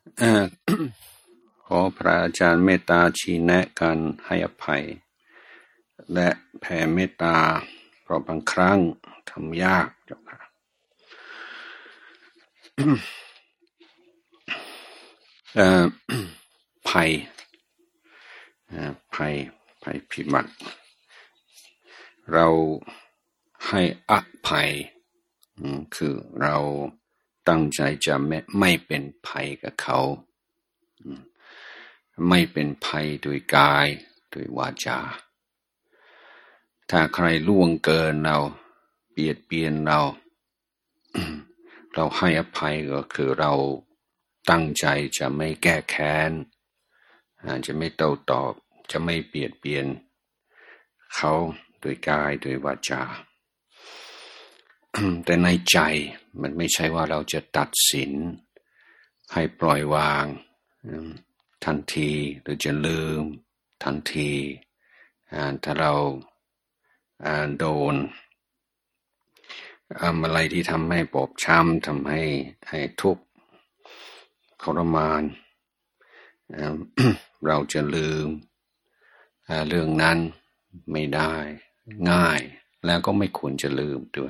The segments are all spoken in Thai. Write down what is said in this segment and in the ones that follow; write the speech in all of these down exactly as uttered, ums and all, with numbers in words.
ขอพระอาจารย์เมตตาชี้แนะการให้อภัยและแผ่เมตตาเพราะบางครั้งทำยากเจ้าค่ะ ภัยภัยภัยพิบัติเราให้อภัยคือเราตั้งใจจะไม่ไม่เป็นภัยกับเขาไม่เป็นภัยโดยกายโดยวาจาถ้าใครล่วงเกินเราเบียดเบียนเรา เราให้อภัยก็คือเราตั้งใจจะไม่แก้แค้นจะไม่โต้ตอบจะไม่เบียดเบียนเขาโดยกายโดยวาจา แต่ในใจมันไม่ใช่ว่าเราจะตัดสินให้ปล่อยวางทันทีหรือจะลืมทันทีถ้าเราโดนอะไรที่ทำให้บอบช้ำทำให้ให้ทุกข์ทรมาน เราจะลืมเรื่องนั้นไม่ได้ง่ายแล้วก็ไม่ควรจะลืมด้วย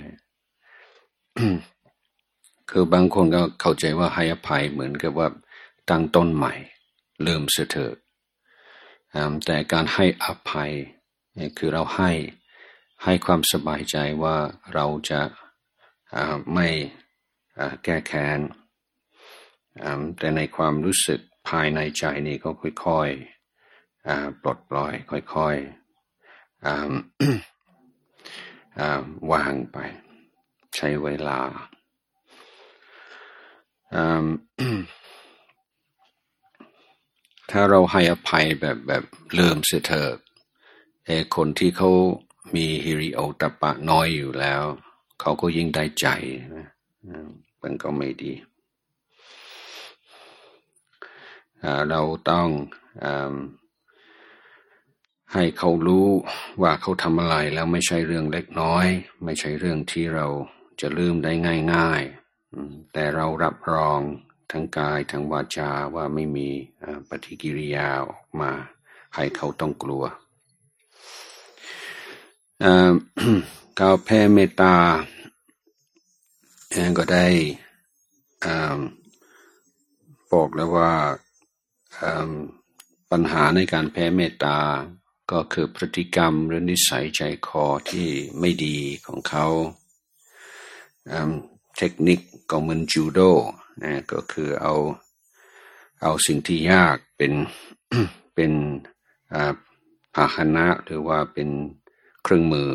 คือบางคนก็เข้าใจว่าให้อภัยเหมือนกับว่าตั้งต้นใหม่ลืมเสียเถอะแต่การให้อภัยคือเราให้ให้ความสบายใจว่าเราจะไม่แก้แค้นแต่ในความรู้สึกภายในใจนี่ก็ค่อยๆปลดปล่อยค่อยๆวางไปใช้เวลาถ้าเราให้อภัยแบบแบบเริ่มเสียเถอะไอ้คนที่เขามีฮิริโอตตัปปะน้อยอยู่แล้วเขาก็ยิ่งได้ใจนะมันก็ไม่ดีเราต้องให้เขารู้ว่าเขาทำอะไรแล้วไม่ใช่เรื่องเล็กน้อยไม่ใช่เรื่องที่เราจะลืมได้ง่ายๆแต่เรารับรองทั้งกายทั้งวาจาว่าไม่มีปฏิกิริยาออกมาให้เขาต้องกลัวการแผ่เมตตาก็ได้บอกแล้วว่าปัญหาในการแผ่เมตตาก็คือพฤติกรรมหรือนิสัยใจคอที่ไม่ดีของเขาเทคนิคก็เหมือนจูโดนะก็คือเอาเอาสิ่งที่ยากเป็น เป็นพาหนะหรือว่าเป็นเครื่องมือ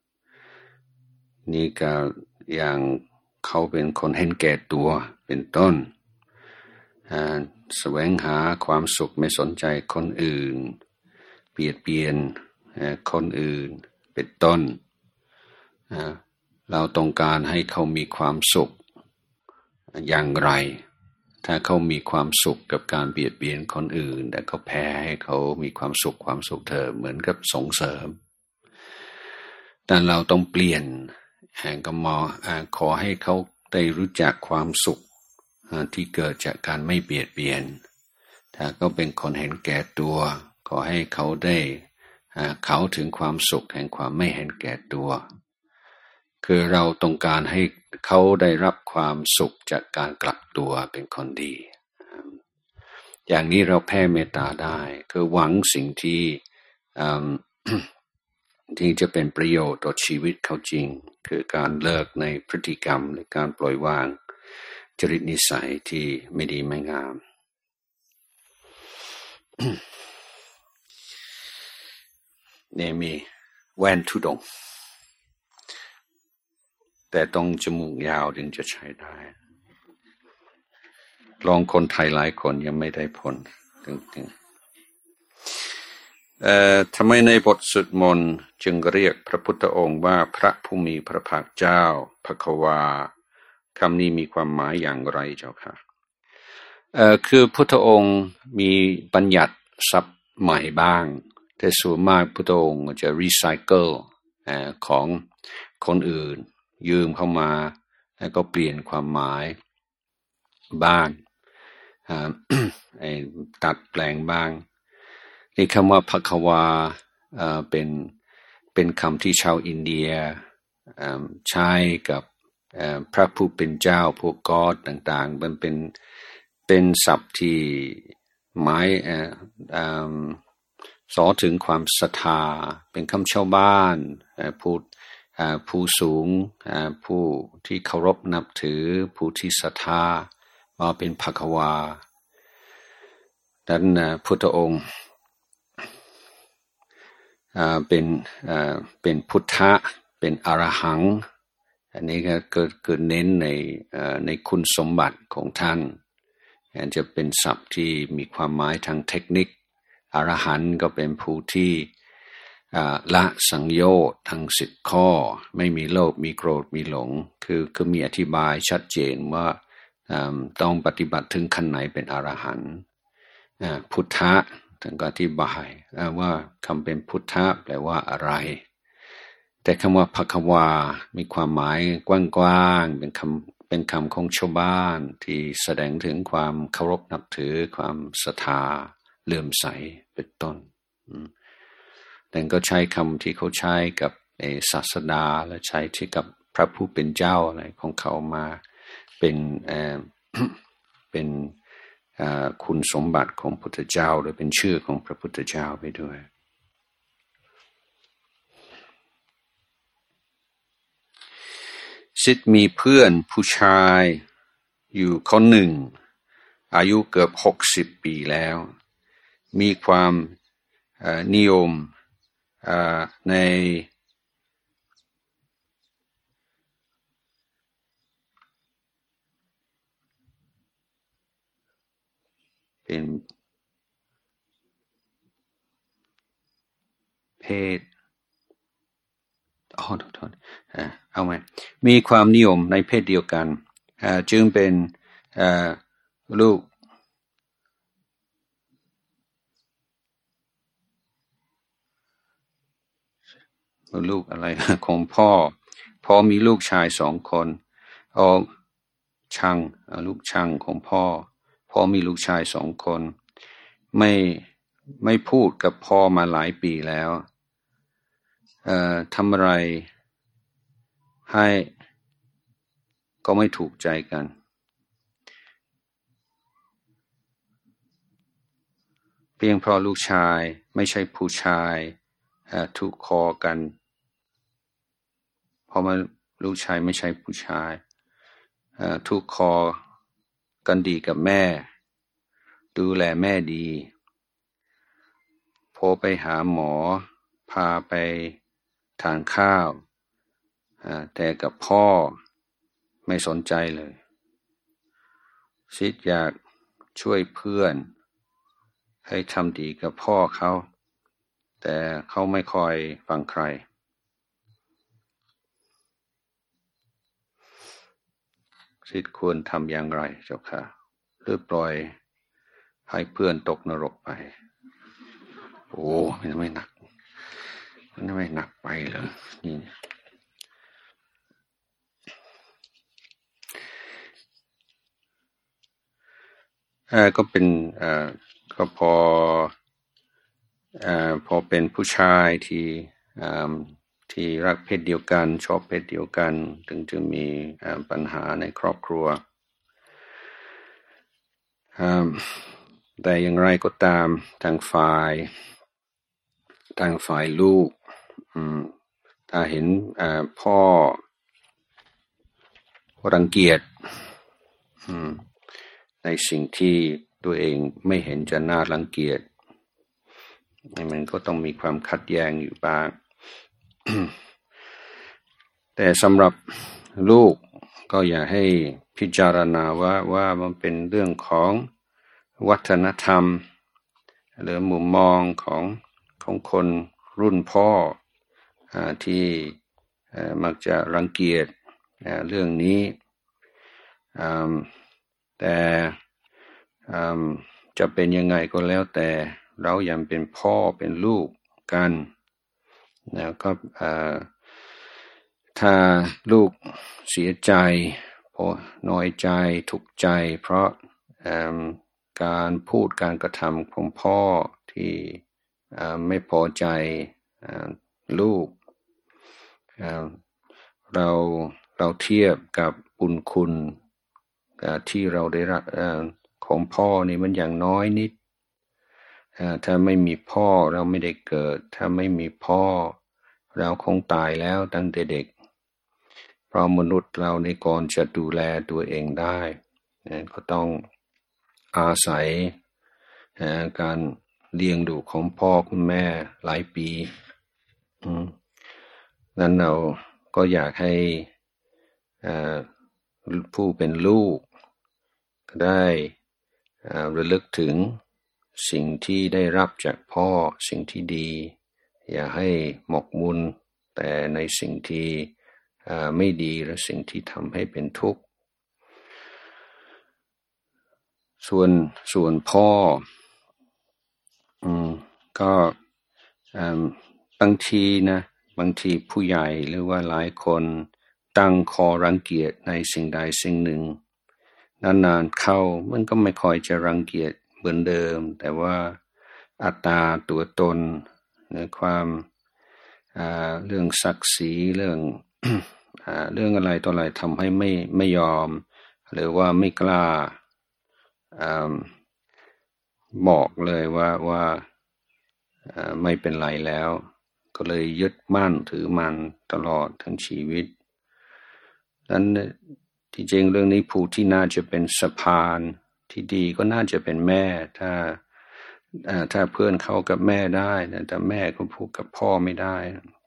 นี่ก็อย่างเขาเป็นคนเห็นแก่ตัวเป็นต้นแสวงหาความสุขไม่สนใจคนอื่นเบียดเบียนคนอื่นเป็นต้นเราต้องการให้เขามีความสุขอย่างไรถ้าเขามีความสุขกับการเบียดเบียนคนอื่นแต่เขาแพ้ให้เขามีความสุขความสุขเธอเหมือนกับส่งเสริมแต่เราต้องเปลี่ยนแห่งกมอขอให้เขาได้รู้จักความสุขที่เกิดจากการไม่เบียดเบียนถ้าเขาเป็นคนเห็นแก่ตัวขอให้เขาได้เขาถึงความสุขแห่งความไม่เห็นแก่ตัวคือเราต้องการให้เขาได้รับความสุขจากการกลับตัวเป็นคนดีอย่างนี้เราแผ่เมตตาได้คือหวังสิ่งที่ ที่จะเป็นประโยชน์ต่อชีวิตเขาจริงคือการเลิกในพฤติกรรมหรือการปล่อยวางจริตนิสัยที่ไม่ดีไม่งามเนี่ยมีแว่นทุดงแต่ต้องจมูกยาวถึงจะใช้ได้ลองคนไทยหลายคนยังไม่ได้ผลถึงๆเอ่อทำไมในบทสวดมนต์จึงเรียกพระพุทธองค์ว่าพระผู้มีพระภาคเจ้าภควาคำนี้มีความหมายอย่างไรเจ้าค่ะเอ่อคือพุทธองค์มีบัญญัติศัพท์ใหม่บ้างแต่ส่วนมากพุทธองค์จะรีไซเคิลเอ่อของคนอื่นยืมเข้ามาแล้วก็เปลี่ยนความหมายบ้างตัดแปลงบ้างนี่คำว่าภควาเป็นเป็นคำที่ชาวอินเดียใช้กับพระผู้เป็นเจ้าพวกกอดต่างๆมันเป็นเป็นศัพท์ที่หมายสอถึงความศรัทธาเป็นคำชาวบ้านผู้ผู้สูงผู้ที่เคารพนับถือผู้ที่ศรัทธาว่าเป็นภควาดังนั้นพุทธองค์เป็นเป็นพุทธะเป็นอรหังอันนี้ก็เกิดเกิดเน้นในในคุณสมบัติของท่านจะเป็นศัพท์ที่มีความหมายทางเทคนิคอรหันต์ก็เป็นผู้ที่ละสังโยชน์ทั้งสิบข้อไม่มีโลภมีโกรธมีหลงคือคือมีอธิบายชัดเจนว่าต้องปฏิบัติถึงขั้นไหนเป็นอรหันต์พุทธะท่านก็อธิบายว่าคำเป็นพุทธะแปลว่าอะไรแต่คำว่าภความีความหมายกว้างๆเป็นคำเป็นคำของชาวบ้านที่แสดงถึงความเคารพนับถือความศรัทธาเลื่อมใสเป็นต้นแต่ก็ใช้คำที่เขาใช้กับศาสดาและใช้ที่กับพระผู้เป็นเจ้าอะไรของเขามาเป็นเอ่อ เป็นคุณสมบัติของพุทธเจ้าหรือเป็นชื่อของพระพุทธเจ้าไปด้วยซิดมีเพื่อนผู้ชายอยู่คนหนึ่งอายุเกือบหกสิบปีแล้วมีความนิยมในเป็นเพศอ๋อโทษเอาไหมมีความนิยมในเพศเดียวกันจึงเป็นลูกลูกอะไรของพ่อพ่อมีลูกชายสองคนออกช่างลูกช่างของพ่อพ่อมีลูกชายสองคนไม่ไม่พูดกับพ่อมาหลายปีแล้วเอ่อทำอะไรให้ก็ไม่ถูกใจกันเพียงเพราะลูกชายไม่ใช่ผู้ชายถูกคอกันเพราะมันลูกชายไม่ใช่ผู้ชายถูกคอกันดีกับแม่ดูแลแม่ดีพอไปหาหมอพาไปทานข้าวแต่กับพ่อไม่สนใจเลยซิดอยากช่วยเพื่อนให้ทำดีกับพ่อเขาแต่เขาไม่ค่อยฟังใครซิดควรทำอย่างไรเจ้าค่ะหรือปล่อยให้เพื่อนตกนรกไปโอ้มันไม่หนักมันไม่หนักไปเลยนี่อ่าก็เป็นอ่าก็พออ่าพอเป็นผู้ชายที่อ่าที่รักเพศเดียวกันชอบเพศเดียวกันถึงจะมีอ่าปัญหาในครอบครัวอ่าแต่อย่างไรก็ตามทางฝ่ายทางฝ่ายลูกอืมถ้าเห็นอ่าพ่อรังเกียจอืมในสิ่งที่ตัวเองไม่เห็นจะน่ารังเกียจมันก็ต้องมีความขัดแย้งอยู่บ้าง แต่สำหรับลูกก็อย่าให้พิจารณาว่าว่ามันเป็นเรื่องของวัฒนธรรมหรือมุมมองของของคนรุ่นพ่อที่มักจะรังเกียจเรื่องนี้แต่จะเป็นยังไงก็แล้วแต่เรายังเป็นพ่อเป็นลูกกันแล้วก็ถ้าลูกเสียใจเพราะน้อยใจทุกข์ใจเพราะการพูดการกระทำของพ่อที่ไม่พอใจลูกเราเราเทียบกับบุญคุณที่เราได้รับของพ่อนี่มันอย่างน้อยนิดถ้าไม่มีพ่อเราไม่ได้เกิดถ้าไม่มีพ่อเราคงตายแล้วตั้งแต่เด็กเพราะมนุษย์เราในก่อนจะดูแลตัวเองได้ก็ต้องอาศัยการเลี้ยงดูของพ่อคุณแม่หลายปีนั้นเราก็อยากให้ผู้เป็นลูกได้ระลึกถึงสิ่งที่ได้รับจากพ่อสิ่งที่ดีอย่าให้หมกมุ่นแต่ในสิ่งที่ไม่ดีและสิ่งที่ทำให้เป็นทุกข์ส่วนส่วนพ่ออืมก็บางทีนะบางทีผู้ใหญ่หรือว่าหลายคนตั้งคอรังเกียจในสิ่งใดสิ่งหนึ่งนานๆเข้ามันก็ไม่ค่อยจะรังเกียจเหมือนเดิมแต่ว่าอัตตาตัวตนในความเรื่องศักดิ์ศรีเรื่อง เรื่องอะไรต่ออะไรทำให้ไม่ไม่ยอมหรือว่าไม่กล้าบอกเลยว่าว่าไม่เป็นไรแล้วก็เลยยึดมั่นถือมันตลอดทั้งชีวิตนั้นที่จริงเรื่องนี้ผู้ที่น่าจะเป็นสะพานที่ดีก็น่าจะเป็นแม่ถ้าถ้าเพื่อนเขากับแม่ได้นะแต่แม่ก็พูดกับพ่อไม่ได้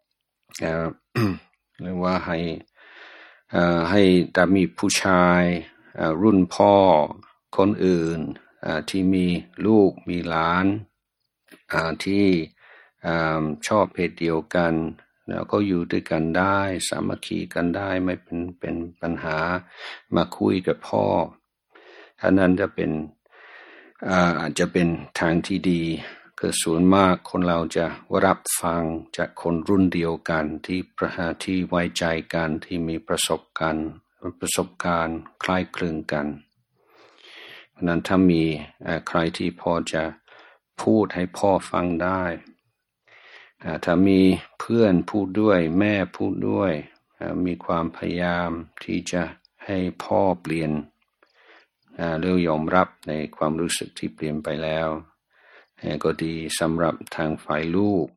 หรือว่าให้ให้แต่มีผู้ชายรุ่นพ่อคนอื่นที่มีลูกมีหลานที่ชอบเพศเดียวกันแล้วก็อยู่ด้วยกันได้สามัคคีกันได้ไม่เป็นเป็นปัญหามาคุยกับพ่ออันนั้นจะเป็นอาจจะเป็นทางที่ดีคือส่วนมากคนเราจะรับฟังจากคนรุ่นเดียวกันที่ประหาที่ไว้ใจกันที่มีประสบการณ์ประสบการณ์คล้ายคลึงกันเพราะนั้นถ้ามีใครที่พอจะพูดให้พ่อฟังได้ถ้ามีเพื่อนพูดด้วยแม่พูดด้วยมีความพยายามที่จะให้พ่อเปลี่ยนเรื่องยอมรับในความรู้สึกที่เปลี่ยนไปแล้วก็ดีสำหรับทางฝ่ายลูก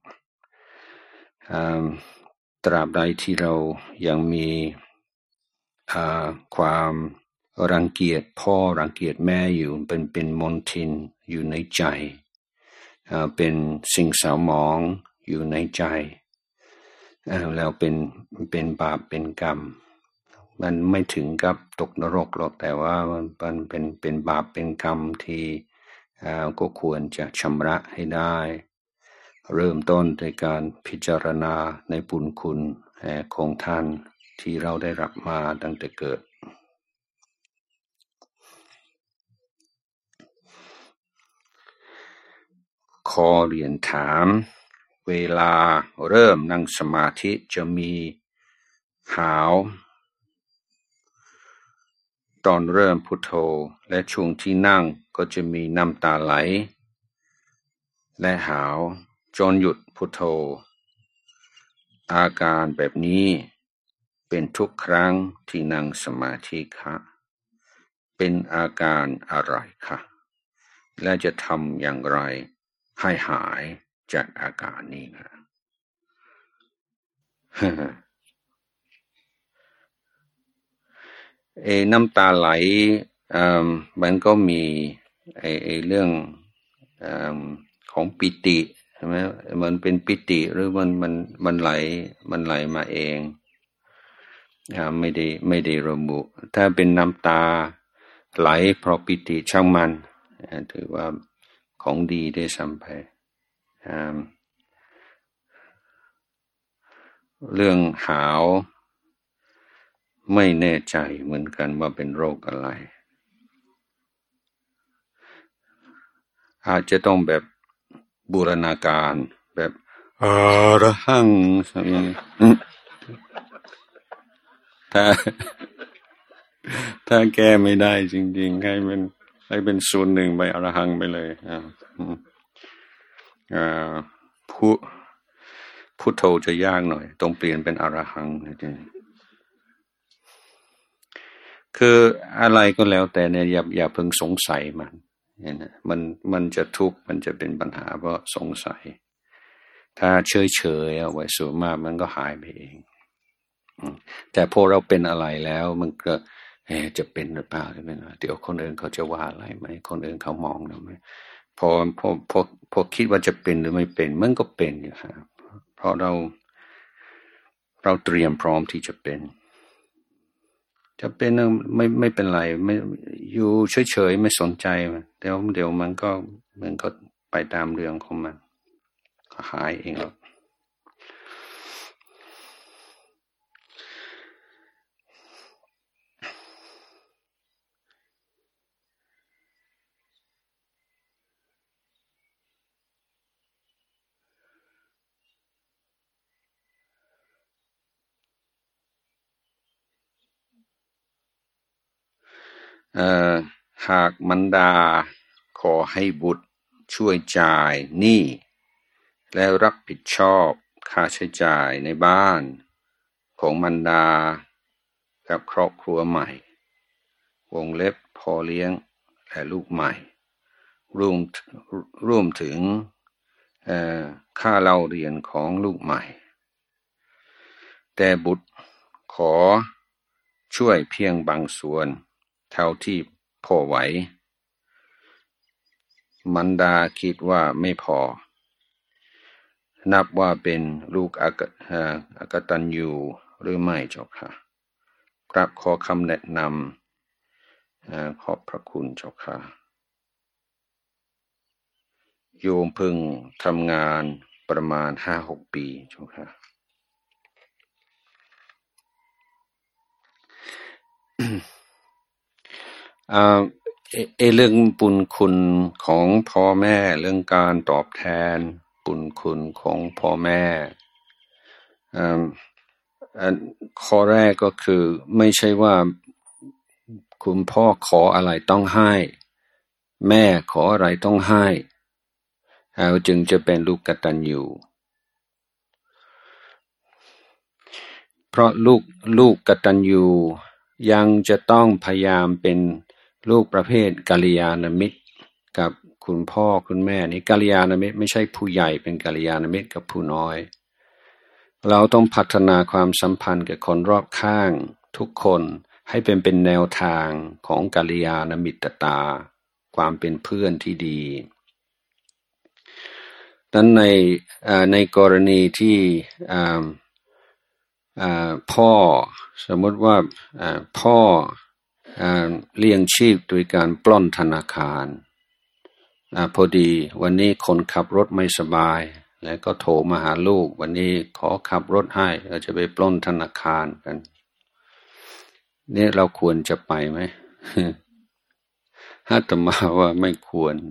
ตราบใดที่เรายังมีความรังเกียจพ่อรังเกียจแม่อยู่เป็นเป็นมลทินอยู่ในใจเป็นสิ่งเศร้าหมองอยู่ในใจแล้วเป็นเป็นบาปเป็นกรรมมันไม่ถึงกับตกนรกหรอกแต่ว่ามันเป็นเป็นบาปเป็นกรรมที่ก็ควรจะชำระให้ได้เริ่มต้นด้วยการพิจารณาในบุญคุณของท่านที่เราได้รับมาตั้งแต่เกิดขอเรียนถามเวลาเริ่มนั่งสมาธิจะมีหาวตอนเริ่มพุทโธและช่วงที่นั่งก็จะมีน้ำตาไหลและหาวจนหยุดพุทโธอาการแบบนี้เป็นทุกครั้งที่นั่งสมาธิค่ะเป็นอาการอะไรคะและจะทำอย่างไรให้หายจากอาการนี้นะ เอน้ำตาไหลมันก็มีไอไอเรื่องอของปิติใช่ไหมมันเป็นปิติหรือมันมันมันไหลมันไหลมาเองไม่ได้ไม่ได้ระบุถ้าเป็นน้ำตาไหลเพราะปิติช่างมันถือว่าของดีได้สัมผัสเรื่องหาวไม่แน่ใจเหมือนกันว่าเป็นโรคอะไรอาจจะต้องแบบบูรณาการแบบอรหังถ้าถ้าแก้ไม่ได้จริงๆให้มันให้เป็นส่วนหนึ่งไปอรหังไปเลยอ่าอ่าพุพุทโธจะยากหน่อยต้องเปลี่ยนเป็นอรหังจริงคืออะไรก็แล้วแต่เนี่ยอย่าอย่าเพิ่งสงสัยมันเนี่ยมันมันจะทุกข์มันจะเป็นปัญหาเพราะสงสัยถ้าเฉยเฉยเอาไว้ส่วนมากมันก็หายไปเองแต่พอเราเป็นอะไรแล้วมันก็จะเป็นหรือเปล่าจะเป็นเดี๋ยวคนอื่นเขาจะว่าอะไรไหมคนอื่นเขามองเราไหมพอพอพอพอคิดว่าจะเป็นหรือไม่เป็นมันก็เป็นอยู่ครับเพราะเราเราเตรียมพร้อมที่จะเป็นจะเป็นไม่ไม่เป็นไรไม่อยู่เฉยๆไม่สนใจมันเดี๋ยวเดี๋ยวมันก็มันก็ไปตามเรื่องของมันหายเองหรอกเอ่อหากมารดาขอให้บุตรช่วยจ่ายหนี้และรับผิดชอบค่าใช้จ่ายในบ้านของมารดากับครอบครัวใหม่วงเล็บพ่อเลี้ยงและลูกใหม่รวมรวมถึงเอ่อค่าเล่าเรียนของลูกใหม่แต่บุตรขอช่วยเพียงบางส่วนเท่าที่พอไหวมารดาคิดว่าไม่พอนับว่าเป็นลูกอกตัญญูหรือไม่เจ้าค่ะกราบขอคำแนะนำขอบพระคุณเจ้าค่ะโยมเพิ่งทำงานประมาณห้าหกปีเจ้าค่ะอ่าเอเรื่องบุญคุณของพ่อแม่เรื่องการตอบแทนบุญคุณของพ่อแม่อ่าข้อแรกก็คือไม่ใช่ว่าคุณพ่อขออะไรต้องให้แม่ขออะไรต้องให้เราจึงจะเป็นลูกกตัญญูเพราะลูกลูกกตัญญูยังจะต้องพยายามเป็นลูกประเภทกัลยาณมิตรกับคุณพ่อคุณแม่นี่กัลยาณมิตรไม่ใช่ผู้ใหญ่เป็นกัลยาณมิตรกับผู้น้อยเราต้องพัฒนาความสัมพันธ์กับคนรอบข้างทุกคนให้เป็นเป็นแนวทางของกัลยาณมิตรตาความเป็นเพื่อนที่ดีนั้นในในกรณีที่พ่อสมมติว่าพ่อเลี้ยงชีพโดยการปล้นธนาคารพอดีวันนี้คนขับรถไม่สบายแล้วก็โทรมาหาลูกวันนี้ขอขับรถให้เราจะไปปล้นธนาคารกันเนี่ยเราควรจะไปไหมอาตมาว่าไม่ควร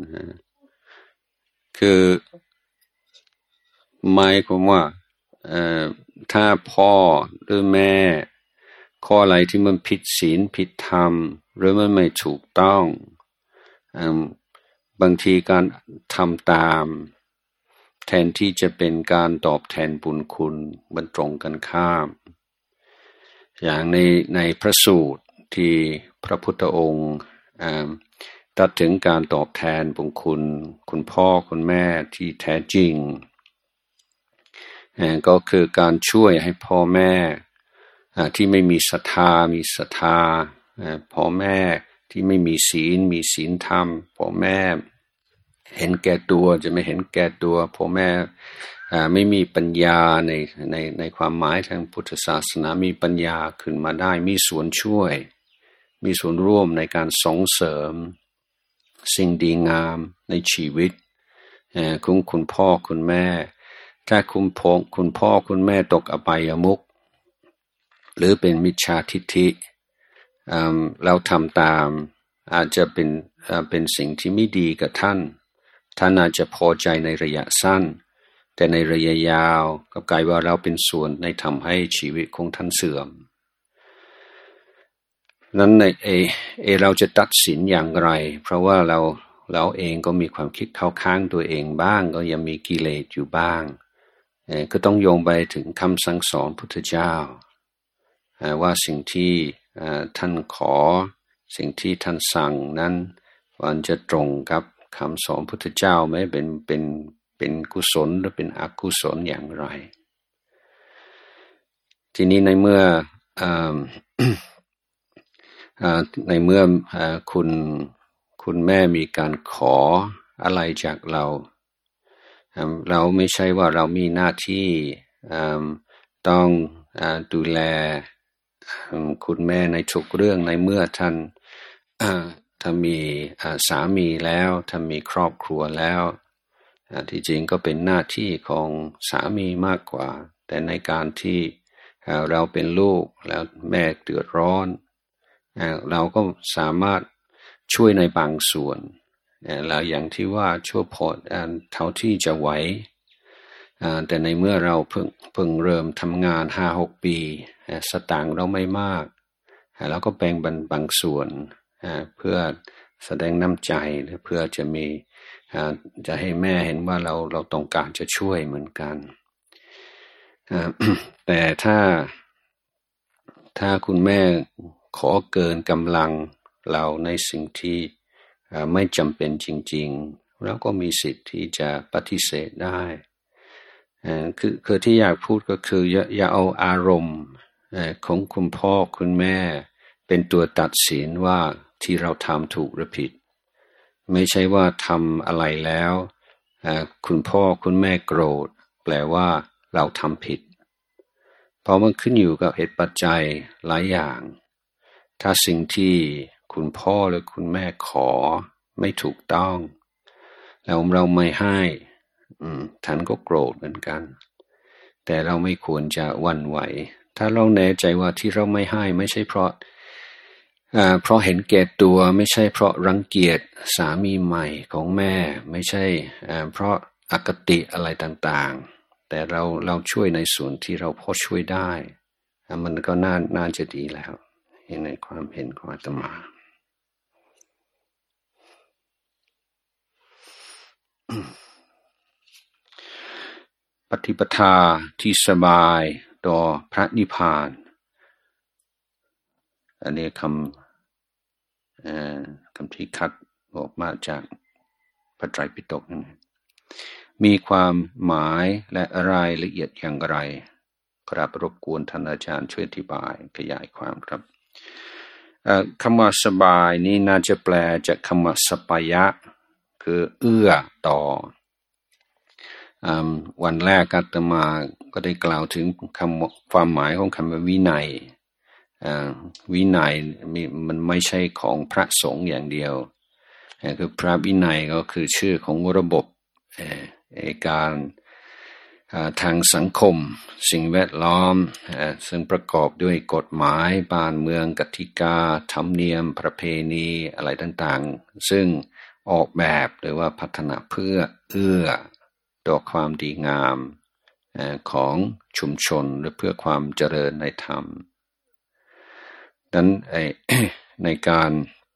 คือหมายความว่าถ้าพ่อหรือแม่ข้ออะไรที่มันผิดศีลผิดธรรมหรือมันไม่ถูกต้องบางทีการทำตามแทนที่จะเป็นการตอบแทนบุญคุณมันตรงกันข้ามอย่างในในพระสูตรที่พระพุทธองค์ตรัสถึงการตอบแทนบุญคุณคุณพ่อคุณแม่ที่แท้จริงก็คือการช่วยให้พ่อแม่ที่ไม่มีศรัทธามีศรัทธาพ่อแม่ที่ไม่มีศีลมีศีลธรรมพ่อแม่เห็นแก่ตัวจะไม่เห็นแก่ตัวพ่อแม่ไม่มีปัญญาในในในความหมายทางพุทธศาสนามีปัญญาขึ้นมาได้มีส่วนช่วยมีส่วนร่วมในการส่งเสริมสิ่งดีงามในชีวิตของคุณพ่อคุณแม่ถ้าคุณพ่อคุณพ่อคุณแม่ตกอบายมุขหรือเป็นมิจฉาทิฏฐิเราทำตามอาจจะเป็นเป็นสิ่งที่ไม่ดีกับท่านท่านอาจจะพอใจในระยะสั้นแต่ในระยะยาวก็กลายว่าเราเป็นส่วนในทำให้ชีวิตของท่านเสื่อมนั้นในเอเอเราจะตัดสินอย่างไรเพราะว่าเราเราเองก็มีความคิดเข้าข้างตัวเองบ้างก็ยังมีกิเลสอยู่บ้างเอก็ต้องโยงไปถึงคำสั่งสอนพุทธเจ้าว่าสิ่งที่ท่านขอสิ่งที่ท่านสั่งนั้นมันจะตรงกับคำสอนพุทธเจ้าไหมเป็นเป็นเป็นกุศลหรือเป็นอกุศลอย่างไรทีนี้ในเมื่อในเมื่อคุณคุณแม่มีการขออะไรจากเราเราไม่ใช่ว่าเรามีหน้าที่ต้องดูแลคุณแม่ในทุกเรื่องในเมื่อท่านถ้ามีสามีแล้วถ้ามีครอบครัวแล้วที่จริงก็เป็นหน้าที่ของสามีมากกว่าแต่ในการที่เราเป็นลูกแล้วแม่เดือดร้อนเราก็สามารถช่วยในบางส่วนแล้วอย่างที่ว่าช่วยพอเท่าที่จะไหวแต่ในเมื่อเราเพิ่งเพิ่งเริ่มทำงานห้าหกปีสตางค์เราไม่มากเราก็แบ่งบางบางส่วนเพื่อแสดงน้ำใจเพื่อจะมีจะให้แม่เห็นว่าเราเราต้องการจะช่วยเหมือนกันแต่ถ้าถ้าคุณแม่ขอเกินกำลังเราในสิ่งที่ไม่จำเป็นจริงๆเราก็มีสิทธิ์ที่จะปฏิเสธได้คือคือที่อยากพูดก็คืออย่าอย่าเอาอารมณ์ของคุณพ่อคุณแม่เป็นตัวตัดสินว่าที่เราทำถูกหรือผิดไม่ใช่ว่าทำอะไรแล้วคุณพ่อคุณแม่โกรธแปลว่าเราทำผิดเพราะมันขึ้นอยู่กับเหตุปัจจัยหลายอย่างถ้าสิ่งที่คุณพ่อหรือคุณแม่ขอไม่ถูกต้องแล้วเราไม่ให้ท่านก็โกรธเหมือนกันแต่เราไม่ควรจะหวั่นไหวถ้าเราแน่ใจว่าที่เราไม่ให้ไม่ใช่เพราะเพราะเห็นแก่ตัวไม่ใช่เพราะรังเกียจสามีใหม่ของแม่ไม่ใช่เพราะอคติอะไรต่างๆแต่เราเราช่วยในส่วนที่เราพอช่วยได้มันก็น่าน่าจะดีแล้วในความเห็นของอาตมาปฏิปทาที่สบายต่อพระนิพพานอันนี้คำคำที่คัดออกมาจากพระไตรปิฎกนั่นมีความหมายและรายละเอียดอย่างไรครับรบกวนท่านอาจารย์ช่วยอธิบายขยายความครับคำว่าสบายนี้น่าจะแปลจากคำว่าสปายะคือเอื้อต่อวันแรกอาตมาก็ได้กล่าวถึงคำความหมายของคำว่าวินัยวินัยมันไม่ใช่ของพระสงฆ์อย่างเดียวคือพระวินัยก็คือชื่อของระบบการทางสังคมสิ่งแวดล้อมซึ่งประกอบด้วยกฎหมายบ้านเมืองกติกาธรรมเนียมประเพณีอะไรต่างๆซึ่งออกแบบหรือว่าพัฒนาเพื่อเอื้อต่อความดีงามของชุมชนหรือเพื่อความเจริญในธรรมดังนั้นในการ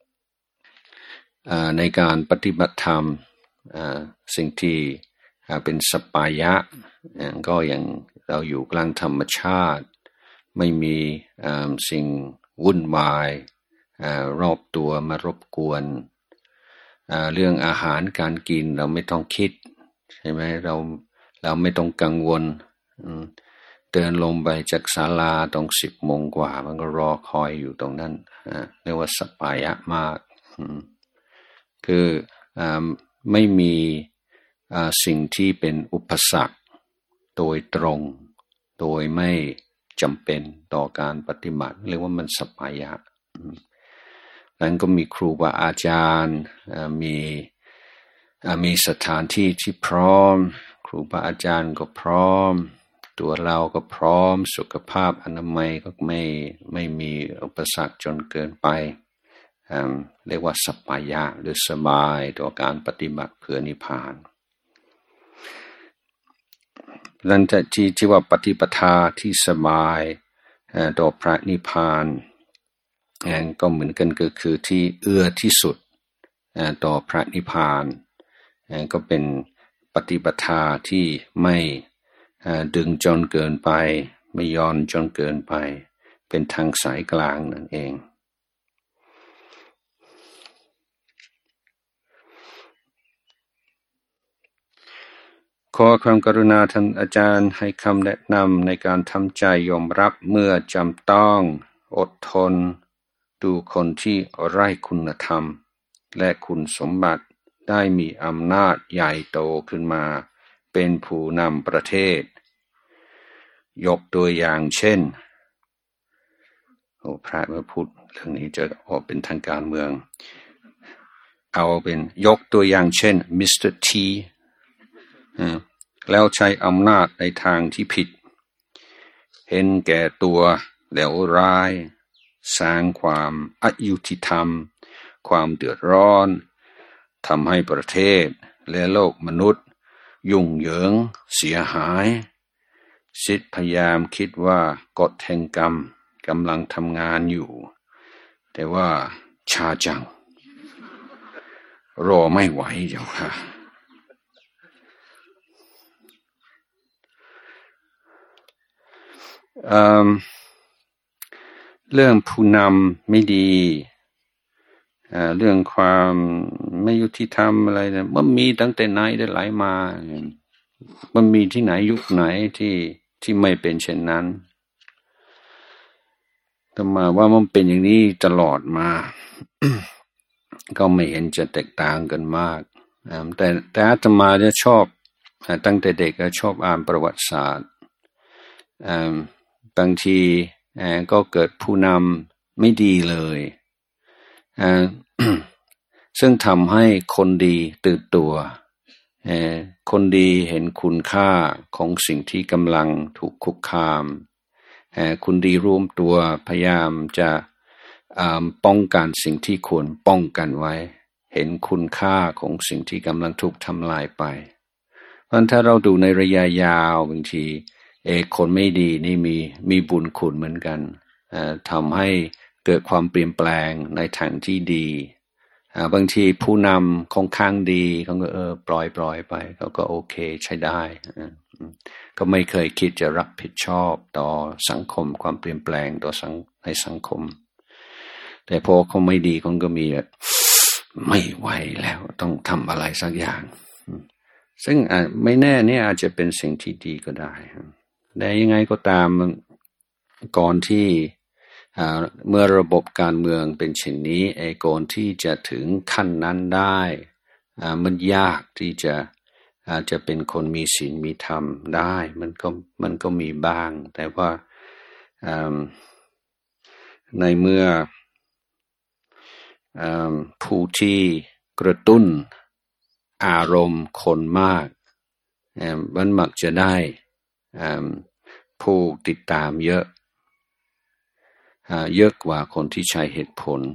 ในการปฏิบัติธรรมสิ่งที่เป็นสปายะก็อย่างเราอยู่กลางธรรมชาติไม่มีสิ่งวุ่นวายรอบตัวมารบกวนเรื่องอาหารการกินเราไม่ต้องคิดใช่ไหมเราเราไม่ต้องกังวลเดินลงไปจากศาลาตรงสิบโมงกว่ามันก็รอคอยอยู่ตรงนั้นเรียกว่าสปายะมากคือไม่มีสิ่งที่เป็นอุปสรรคโดยตรงโดยไม่จำเป็นต่อการปฏิบัติเรียกว่ามันสปายะนั้นก็มีครูบาอาจารย์มีมีสถานที่ที่พร้อมครูบาอาจารย์ก็พร้อมตัวเราก็พร้อมสุขภาพอนามัยก็ไม่ไม่มีอุปสรรคจนเกินไปเรียกว่าสปายะหรือสบายต่อการปฏิบัติเพื่อนิพพานนั่นจะที่ที่ว่าปฏิปทาที่สบายต่อพระนิพพานก็เหมือนกันก็คือที่เอื้อที่สุดต่อพระนิพพานก็เป็นปฏิปทาที่ไม่ดึงจนเกินไปไม่ย่อนจนเกินไปเป็นทางสายกลางนั่นเองขอความกรุณาท่านอาจารย์ให้คำแนะนำในการทำใจยอมรับเมื่อจำต้องอดทนดูคนที่ไร้คุณธรรมและคุณสมบัติได้มีอำนาจใหญ่โตขึ้นมาเป็นผู้นำประเทศยกตัวอย่างเช่นโอ้พระมาพูดเรื่องนี้จะออกเป็นทางการเมืองเอาเป็นยกตัวอย่างเช่นมิสเตอร์ทีแล้วใช้อำนาจในทางที่ผิดเห็นแก่ตัวแล้วร้ายสร้างความอยุติธรรมความเดือดร้อนทำให้ประเทศและโลกมนุษย์ยุ่งเหยิงเสียหายสิทธิพยายามคิดว่ากฎแห่งกรรมกำลังทำงานอยู่แต่ว่าช้าจังรอไม่ไหวเจ้าค่ะเอ่อเรื่องผู้นำไม่ดีเอ่อเรื่องความไม่ยุติธรรมอะไรเนี่ยมันมีตั้งแต่ไหนได้ไหลมามันมีที่ไหนยุคไหนที่ที่ไม่เป็นเช่นนั้นแต่มาว่ามันเป็นอย่างนี้ตลอดมา ก็ไม่เห็นจะแตกต่างกันมากแต่แต่อาตมาจะชอบตั้งแต่เด็กก็ชอบอ่านประวัติศาสตร์บางทีก็เกิดผู้นำไม่ดีเลยซึ่งทำให้คนดีตื่นตัวคนดีเห็นคุณค่าของสิ่งที่กำลังถูกคุกคามคุณดีรวมตัวพยายามจะป้องกันสิ่งที่ควรป้องกันไว้เห็นคุณค่าของสิ่งที่กำลังถูกทำลายไปเพราะถ้าเราดูในระยะยาวบางทีเอคนไม่ดีนี่มีมีบุญคุณเหมือนกันทำให้เกิดความเปลี่ยนแปลงในทางที่ดีบางทีผู้นำค่อนข้างดีเขาก็เออปล่อยปล่อยไปเขาก็โอเคใช้ได้ก็ไม่เคยคิดจะรับผิดชอบต่อสังคมความเปลี่ยนแปลงต่อสังในสังคมแต่พอเขาไม่ดีเขาก็มีไม่ไหวแล้วต้องทำอะไรสักอย่างซึ่งไม่แน่เนี่ยอาจจะเป็นสิ่งที่ดีก็ได้แต่ยังไงก็ตามก่อนที่เมื่อระบบการเมืองเป็นเช่นนี้ไอ้ก่อนที่จะถึงขั้นนั้นได้มันยากที่จะอาจจะเป็นคนมีศีลมีธรรมได้มันก็มันก็มีบ้างแต่ว่าในเมื่อผู้ที่กระตุ้นอารมณ์คนมากมันมักจะได้ผู้ติดตามเยอะเยอะกว่าคนที่ใช้เหตุผล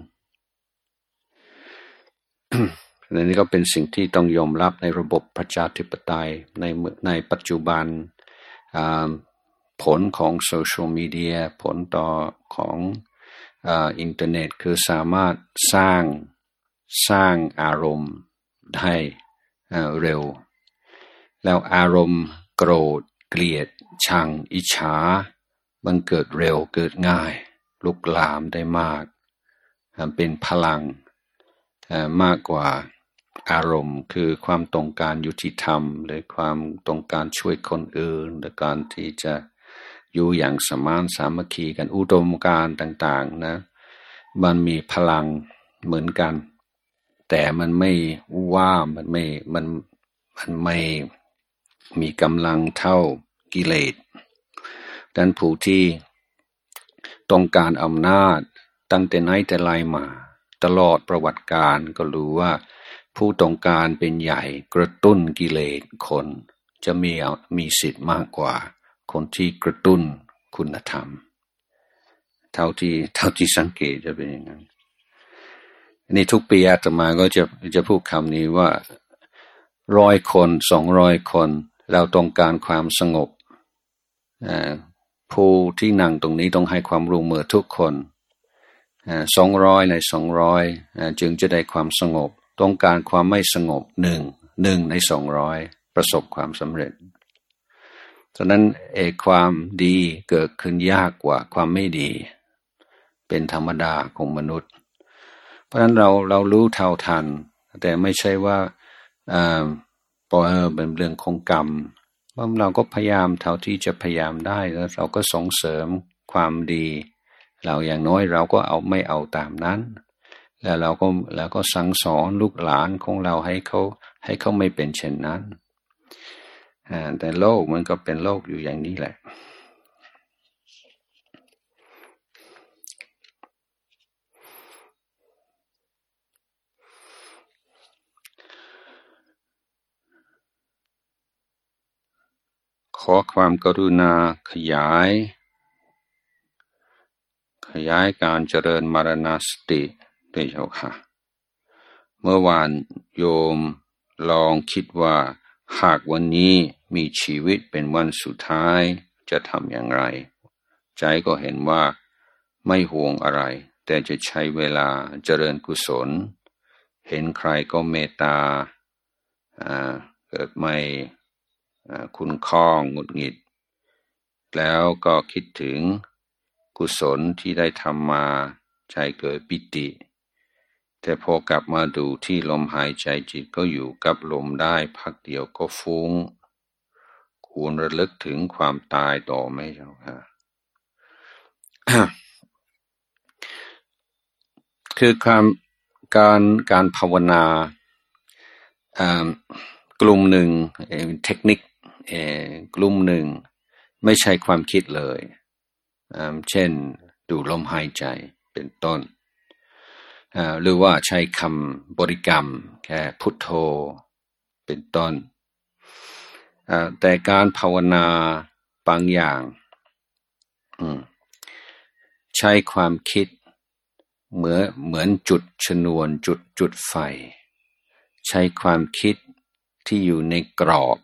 อันนี้ก็เป็นสิ่งที่ต้องยอมรับในระบบประชาธิปไตยในในปัจจุบันผลของโซเชียลมีเดียผลต่อของอินเทอร์เน็ตคือสามารถสร้างสร้างอารมณ์ได้เร็วแล้วอารมณ์โกรธเกลียดชังอิจฉามันเกิดเร็วเกิดง่ายลุกลามได้มากเป็นพลังมากกว่าอารมณ์คือความต้องการยุติธรรมหรือความต้องการช่วยคนอื่นหรือการที่จะอยู่อย่างสมานสามัคคีกันอุดมการณ์ต่างๆนะมันมีพลังเหมือนกันแต่มันไม่ว่ามันไม่มันมันไม่มีกำลังเท่ากิเลสดังนั้นผู้ที่ต้องการอำนาจตั้งแต่ไหนแต่ไรมาตลอดประวัติการก็รู้ว่าผู้ต้องการเป็นใหญ่กระตุ้นกิเลสคนจะมีมีสิทธิ์มากกว่าคนที่กระตุ้นคุณธรรมเท่าที่เท่าที่สังเกตจะเป็นอย่างนั้นนี่ทุกปีอาตมาก็จะจะพูดคำนี้ว่าร้อยคนสองร้อยคนเราต้องการความสงบผู้ที่นั่งตรงนี้ต้องให้ความร่วมมือทุกคนสองร้อยในสองร้อยจึงจะได้ความสงบต้องการความไม่สงบหนึ่งหนึ่งในสองร้อยประสบความสำเร็จฉะนั้นเอกความดีเกิดขึ้นยากกว่าความไม่ดีเป็นธรรมดาของมนุษย์เพราะฉะนั้นเราเรารู้เท่าทันแต่ไม่ใช่ว่าอ่าปล่อยเป็นเรื่องของกรรมว่าเราก็พยายามเท่าที่จะพยายามได้แล้วเราก็ส่งเสริมความดีเราอย่างน้อยเราก็เอาไม่เอาตามนั้นแล้วเราก็แล้วก็สั่งสอนลูกหลานของเราให้เขาให้เขาไม่เป็นเช่นนั้นแต่โลกมันก็เป็นโลกอยู่อย่างนี้แหละขอความกรุณาขยายขยายการเจริญมรณสติด้วยเจ้าค่ะเมื่อวานโยมลองคิดว่าหากวันนี้มีชีวิตเป็นวันสุดท้ายจะทำอย่างไรใจก็เห็นว่าไม่ห่วงอะไรแต่จะใช้เวลาเจริญกุศลเห็นใครก็เมตตาเกิดไม่คุณข้องหงุดหงิดแล้วก็คิดถึงกุศลที่ได้ทำมาใจเกิดปิติแต่พอกลับมาดูที่ลมหายใจจิตก็อยู่กับลมได้พักเดียวก็ฟุ้งควรระลึกถึงความตายต่อไหมเจ้าค่ะ คือการการการภาวนากลุ่มหนึ่งเทคนิคกลุ่มหนึ่งไม่ใช่ความคิดเลยเช่นดูลมหายใจเป็นต้นหรือว่าใช้คำบริกรรมแค่พุทโธเป็นต้นแต่การภาวนาบางอย่างใช้ความคิดเหมือนเหมือนจุดชนวนจุดจุดไฟใช้ความคิดที่อยู่ในกรอบ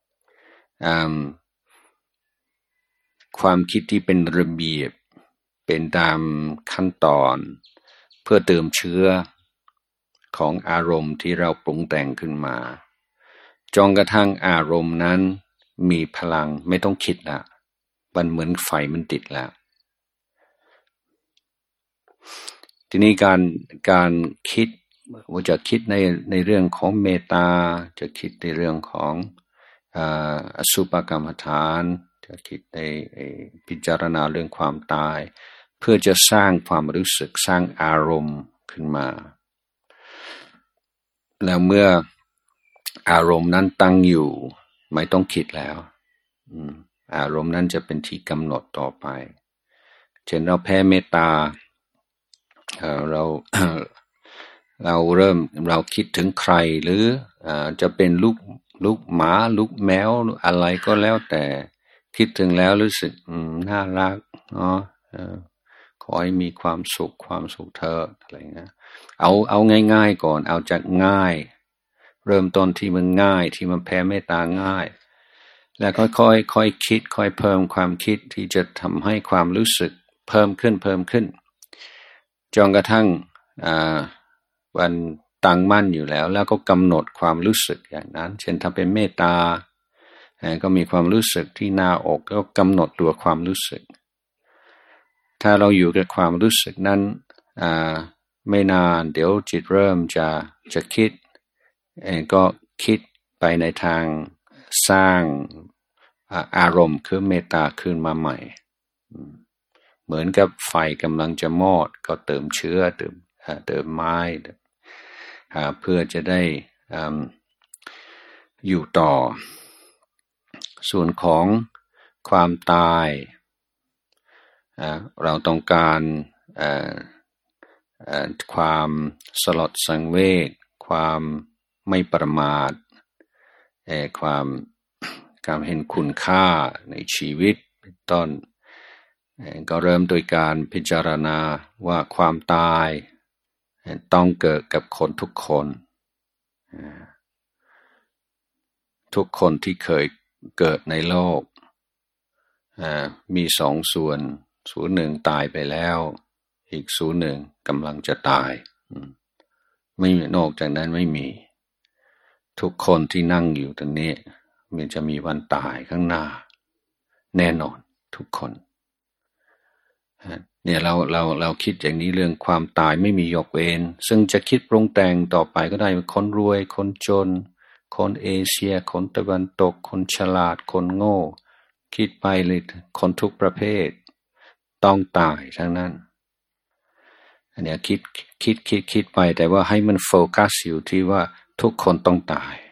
ความคิดที่เป็นระเบียบเป็นตามขั้นตอนเพื่อเติมเชื้อของอารมณ์ที่เราปรุงแต่งขึ้นมาจนกระทั่งอารมณ์นั้นมีพลังไม่ต้องคิดละมันเหมือนไฟมันติดแล้วทีนี้การการคิดว่าจะคิดในในเรื่องของเมตตาจะคิดในเรื่องของอ่าอสุภกรรมฐานจะคิดในพิจารณาเรื่องความตายเพื่อจะสร้างความรู้สึกสร้างอารมณ์ขึ้นมาแล้วเมื่ออารมณ์นั้นตั้งอยู่ไม่ต้องคิดแล้วอารมณ์นั้นจะเป็นที่กำหนดต่อไปเช่นเราแผ่เมตตาเราเราเริ่มเราคิดถึงใครหรือจะเป็นลูกลูกหมาลูกแมวอะไรก็แล้วแต่คิดถึงแล้วรู้สึกน่ารักเนาะขอให้มีความสุขความสุขเธออะไรเงี้ยเอาเอาง่ายๆก่อนเอาจากง่ายเริ่มต้นที่มันง่ายที่มันแผ่เมตตาง่ายแล้วค่อยๆค่อยคิดค่อยเพิ่มความคิดที่จะทำให้ความรู้สึกเพิ่มขึ้นเพิ่มขึ้นจนกระทั่งวันตั้งมั่นอยู่แล้วแล้วก็กำหนดความรู้สึกอย่างนั้นเช่นถ้าเป็นเมตตาก็มีความรู้สึกที่หน้าอกก็กำหนดตัวความรู้สึกถ้าเราอยู่กับความรู้สึกนั้นไม่นานเดี๋ยวจิตเริ่มจะจะคิดก็คิดไปในทางสร้างอารมณ์คือเมตตาขึ้นมาใหม่เหมือนกับไฟกำลังจะมอดก็เติมเชื้อเติมเติมไม้เพื่อจะได้อยู่ต่อส่วนของความตายเราต้องการความสลดสังเวชความไม่ประมาทความการเห็นคุณค่าในชีวิตเป็นต้นก็เริ่มโดยการพิจารณาว่าความตายต้องเกิดกับคนทุกคนทุกคนที่เคยเกิดในโลกมีสองส่วนส่วนหนึ่งตายไปแล้วอีกศูนย์หนึ่งกำลังจะตายไม่มีนอกจากนั้นไม่มีทุกคนที่นั่งอยู่ตรงนี้มันจะมีวันตายข้างหน้าแน่นอนทุกคนเนี่ยเราเราเราคิดอย่างนี้เรื่องความตายไม่มียกเว้นซึ่งจะคิดปรุงแต่งต่อไปก็ได้คนรวยคนจนคนเอเชียคนตะวันตกคนฉลาดคนโง่คิดไปเลยคนทุกประเภทต้องตายทั้งนั้นอันนี้คิดคิดคิดคิดไปแต่ว่าให้มันโฟกัสอยู่ที่ว่าทุกคนต้องตาย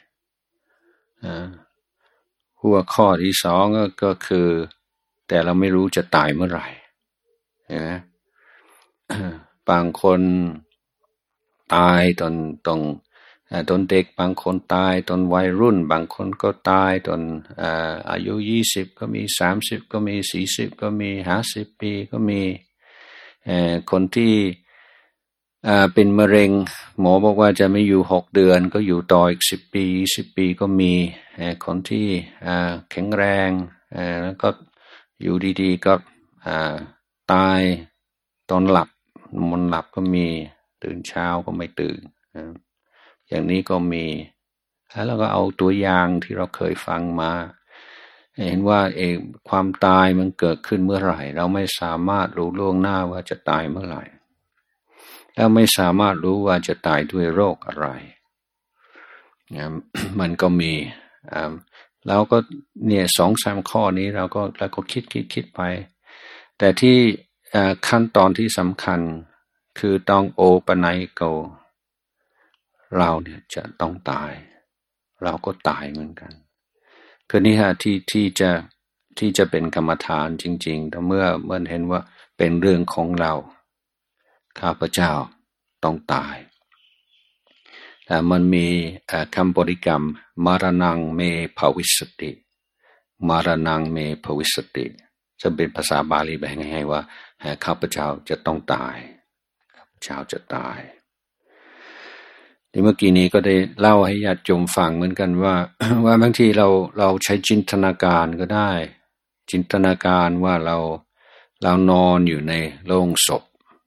หัวข้อที่สองก็ก็คือแต่เราไม่รู้จะตายเมื่อไหร่เห็นไหมบางคนตายตอนตรงตอนเด็กบางคนตายตอนวัยรุ่นบางคนก็ตายตอนอายุยี่สิบก็มีสามสิบก็มีสี่สิบก็มีห้าสิบปีก็มีคนที่เป็นมะเร็งหมอบอกว่าจะไม่อยู่หกเดือนก็อยู่ต่ออีกสิบปีสิบปีก็มีคนที่แข็งแรงแล้วก็อยู่ดีๆก็ตายตอนหลับมันหลับก็มีตื่นเช้าก็ไม่ตื่นอย่างนี้ก็มีแล้วก็เอาตัวอย่างที่เราเคยฟังมาเห็นว่าเองความตายมันเกิดขึ้นเมื่อไหร่เราไม่สามารถรู้ล่วงหน้าว่าจะตายเมื่อไหร่แล้วไม่สามารถรู้ว่าจะตายด้วยโรคอะไรมันก็มีแล้วก็เนี่ยสองสามข้อนี้เราก็เราก็คิดคิดคิดไปแต่ที่ขั้นตอนที่สำคัญคือต้องโอปนัยโกเราเนี่ยจะต้องตายเราก็ตายเหมือนกันคือนี่ฮะที่ที่จะที่จะเป็นกรรมฐานจริงๆแต่เมื่อเมื่อเห็นว่าเป็นเรื่องของเราข้าพเจ้าต้องตายแต่มันมีคำบริกรรมมารนังเมภวิสติมารนังเมภวิสติจะเป็นภาษาบาลีแบบง่ายๆว่าข้าพเจ้าจะต้องตายข้าพเจ้าจะตายที่เมื่อกี้นี้ก็ได้เล่าให้ญาติโยมฟังเหมือนกันว่า ว่าบางทีเราเราใช้จินตนาการก็ได้จินตนาการว่าเราเรานอนอยู่ในโลงศพ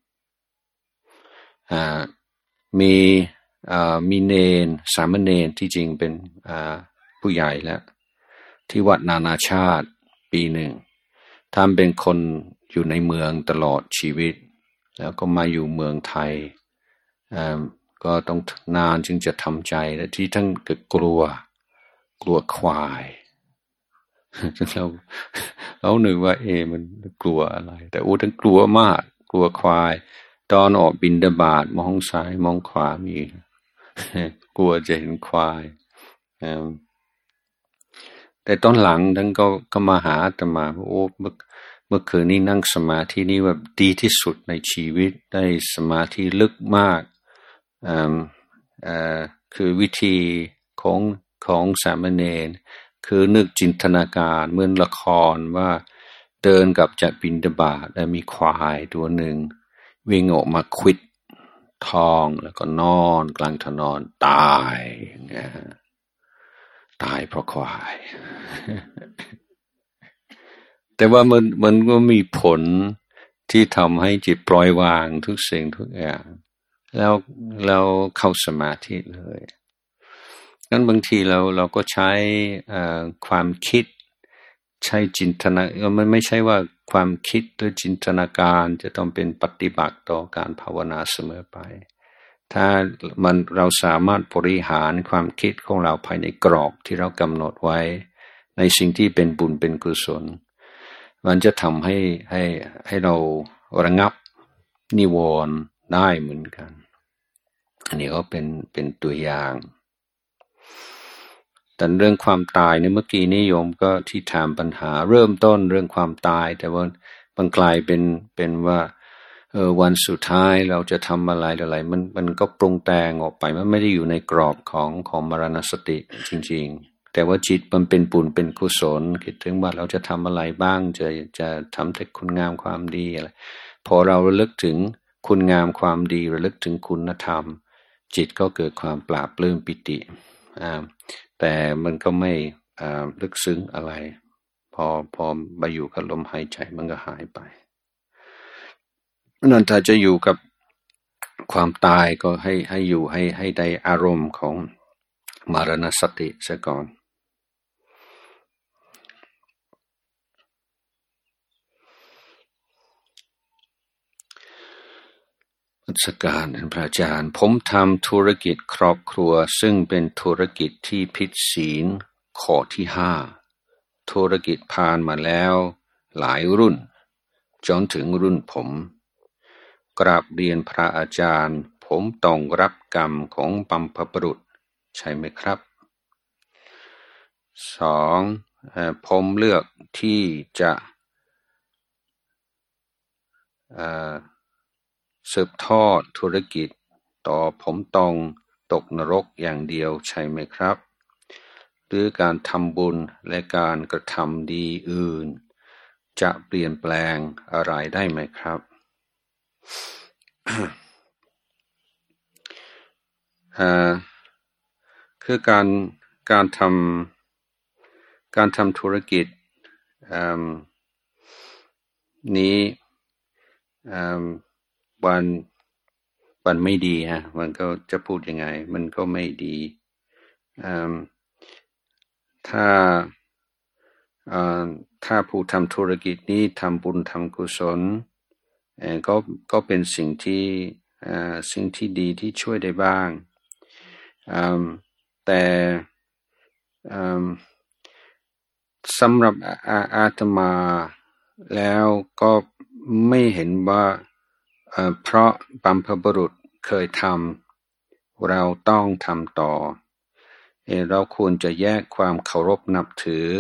อ่ามีอ่ามีเนรสามเณรที่จริงเป็นอ่าผู้ใหญ่แล้วที่วัดนานาชาติปีหนึ่งท่านเป็นคนอยู่ในเมืองตลอดชีวิตแล้วก็มาอยู่เมืองไทยอ่าก็ต้องนานจึงจะทำใจและที่ท่านก็กลัวกลัวควายเราเราหนึ่งว่าเอมันกลัวอะไรแต่โอ้ท่านกลัวมากกลัวควายตอนออกบิณฑบาตมองซ้ายมองขวามีกลัวจะเห็นควายแต่ตอนหลังท่านก็ก็มาหาอาตมาโอ้เมื่อเมื่อคืนนี้นั่งสมาธินี้แบบดีที่สุดในชีวิตได้สมาธิลึกมากอ่าอ่าคือวิธีของของสามเณรคือนึกจินตนาการเหมือนละครว่าเดินกลับจากบิณฑบาตแล้วมีควายตัวหนึ่งวิ่งออกมาควิดท้องแล้วก็นอนกลางถนนตายอย่างเงี้ยตายเพราะควาย แต่ว่ามันมันก็มีผลที่ทำให้จิตปล่อยวางทุกสิ่งทุกอย่างแล้วเราเข้าสมาธิเลยงั้นบางทีเราเราก็ใช้ความคิดใช้จินตนามันไม่ใช่ว่าความคิดหรือจินตนาการจะต้องเป็นปฏิบัติต่อการภาวนาเสมอไปถ้ามันเราสามารถบริหารความคิดของเราภายในกรอบที่เรากำหนดไว้ในสิ่งที่เป็นบุญเป็นกุศลมันจะทำให้ให้ให้เราระงับนิวรณ์ได้เหมือนกันอันนี้ก็เป็นเป็นตัวอย่างแต่เรื่องความตายในเมื่อกี้นี้โยมก็ที่ถามปัญหาเริ่มต้นเรื่องความตายแต่ว่ามันกลายเป็นเป็นว่าเออวันสุดท้ายเราจะทำอะไรอะไรมันมันก็ปรุงแต่งออกไปมันไม่ได้อยู่ในกรอบของของมรณสติจริงๆแต่ว่าจิตมันเป็นบุญเป็นกุศลคิดถึงว่าเราจะทำอะไรบ้างจะจะทำแต่คุณงามความดีอะไรพอเราระลึกถึงคุณงามความดีระลึกถึงคุณธรรมจิตก็เกิดความปราบปลื้มปิติอ่าแต่มันก็ไม่อ่าลึกซึ้งอะไรพอพอมาอยู่กับลมหายใจมันก็หายไปนั่นถ้าจะอยู่กับความตายก็ให้ให้อยู่ให้ให้ได้อารมณ์ของมรณสติซะก่อนพุทธการท่านพระอาจารย์ผมทำธุรกิจครอบครัวซึ่งเป็นธุรกิจที่ผิดศีลข้อที่ห้าธุรกิจผ่านมาแล้วหลายรุ่นจนถึงรุ่นผมกราบเรียนพระอาจารย์ผมต้องรับกรรมของบัมพบุรุษใช่ไหมครับสองผมเลือกที่จะสืบทอดธุรกิจต่อผมต้องตกนรกอย่างเดียวใช่ไหมครับหรือการทำบุญและการกระทำดีอื่นจะเปลี่ยนแปลงอะไรได้ไหมครับ คือการการทำการทำธุรกิจนี้วันวันไม่ดีฮะมันก็จะพูดยังไงมันก็ไม่ดีถ้าถ้าผู้ทำธุรกิจนี้ทำบุญทำกุศลก็ก็เป็นสิ่งที่สิ่งที่ดีที่ช่วยได้บ้างแต่สำหรับอาอาตมาแล้วก็ไม่เห็นว่าเพราะบัมพบุรุษเคยทำเราต้องทำต่อเราควรจะแยกความเคารพนับถือ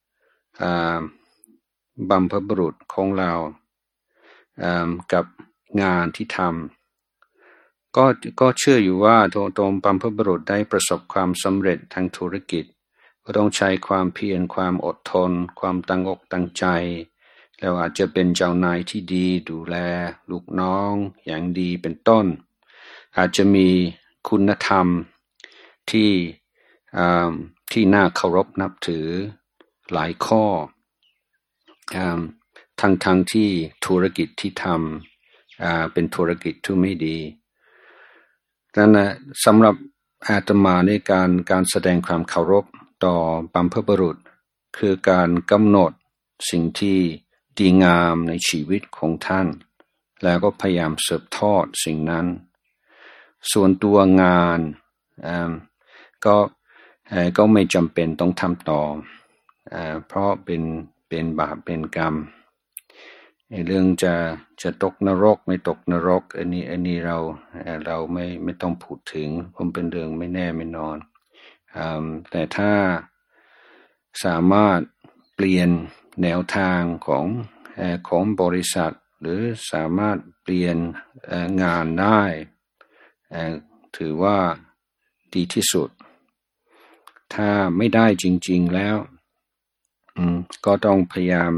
บัมพบุรุษของเรากับงานที่ทำก็ก็เชื่ออยู่ว่าตัวตนบัมพบุรุษได้ประสบความสำเร็จทางธุรกิจก็ต้องใช้ความเพียรความอดทนความตั้งอกตั้งใจแล้วอาจจะเป็นเจ้านายที่ดีดูแลลูกน้องอย่างดีเป็นต้นอาจจะมีคุณธรรมที่ที่น่าเคารพนับถือหลายข้อทั้งทั้งที่ธุรกิจที่ทำเป็นธุรกิจที่ไม่ดีดังนั้นสำหรับอาตมาในการการแสดงความเคารพต่อบัมพบุรุษคือการกำหนดสิ่งที่ดีงามในชีวิตของท่านแล้วก็พยายามสืบทอดสิ่งนั้นส่วนตัวงานก็ก็ไม่จำเป็นต้องทำต่อเพราะเป็นเป็นบาปเป็นกรรมเรื่องจะจะตกนรกไม่ตกนรกอันนี้อันนี้เราเราไม่ไม่ต้องพูดถึงผมเป็นเรื่องไม่แน่ไม่นอนแต่ถ้าสามารถเปลี่ยนแนวทางของของบริษัทหรือสามารถเปลี่ยนงานได้ถือว่าดีที่สุดถ้าไม่ได้จริงๆแล้วก็ต้องพยายาม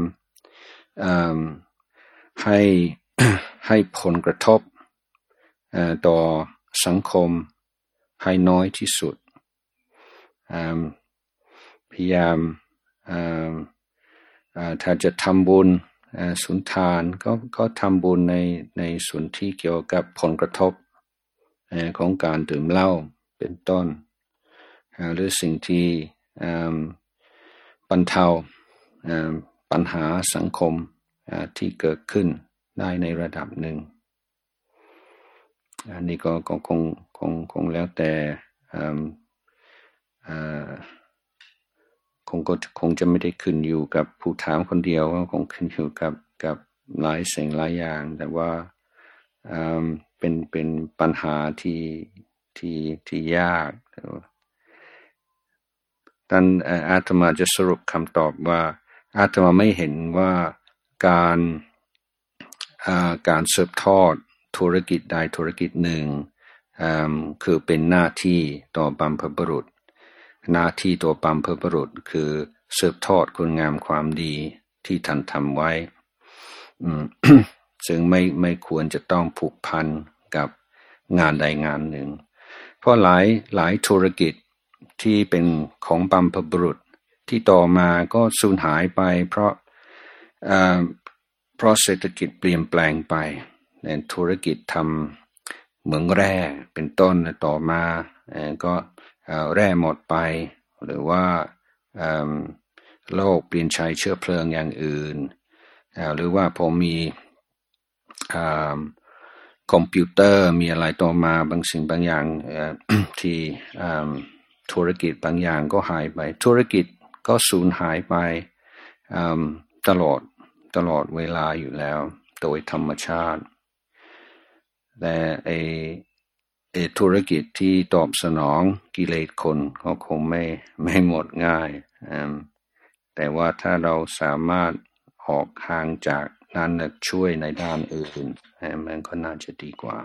ให้ให้ผลกระทบต่อสังคมให้น้อยที่สุดพยายามถ้าจะทำบุญสุนทานก็ก็ทำบุญในในส่วนที่เกี่ยวกับผลกระทบของการดื่มเหล้าเป็นต้นหรือสิ่งที่บรรเทาปัญหาสังคมที่เกิดขึ้นได้ในระดับหนึ่งอันนี้ก็คงคงคงแล้วแต่คงก็คงจะไม่ได้ขึ้นอยู่กับผู้ถามคนเดียวคงขึ้นอยู่กับกับหลายสิ่งหลายอย่างแต่ว่าเป็นเป็นปัญหาที่ที่ที่ยากดังนั้นอาตมาจะสรุปคำตอบว่าอาตมาไม่เห็นว่าการการสืบทอดธุรกิจใดธุรกิจหนึ่งคือเป็นหน้าที่ต่อบัมพบุรุษหน้าที่ตัวบัมพบุรุษคือสืบทอดคุณงามความดีที่ท่านทำไว้ ซึ่งไม่ไม่ควรจะต้องผูกพันกับงานใดงานหนึ่งเพราะหลายหลายธุรกิจที่เป็นของบัมพบุรุษที่ต่อมาก็สูญหายไปเพราะเพราะเศรษฐกิจเปลี่ยนแปลงไปในธุรกิจทำเหมืองแร่เป็นต้นต่อมาก็แร่หมดไปหรือว่าโลกเปลี่ยนใช้เชื้อเพลิงอย่างอื่นหรือว่าผมมีคอมพิวเตอร์มีอะไรต่อมาบางสิ่งบางอย่างที่ธุรกิจบางอย่างก็หายไปธุรกิจก็สูญหายไปตลอดตลอดเวลาอยู่แล้วโดยธรรมชาติแต่ไอไอธุรกิจที่ตอบสนองกิเลสคนก็คงไม่ไม่หมดง่ายแต่ว่าถ้าเราสามารถออกห่างจากนั้นช่วยในด้านอื่นมันก็น่าจะดีกว่า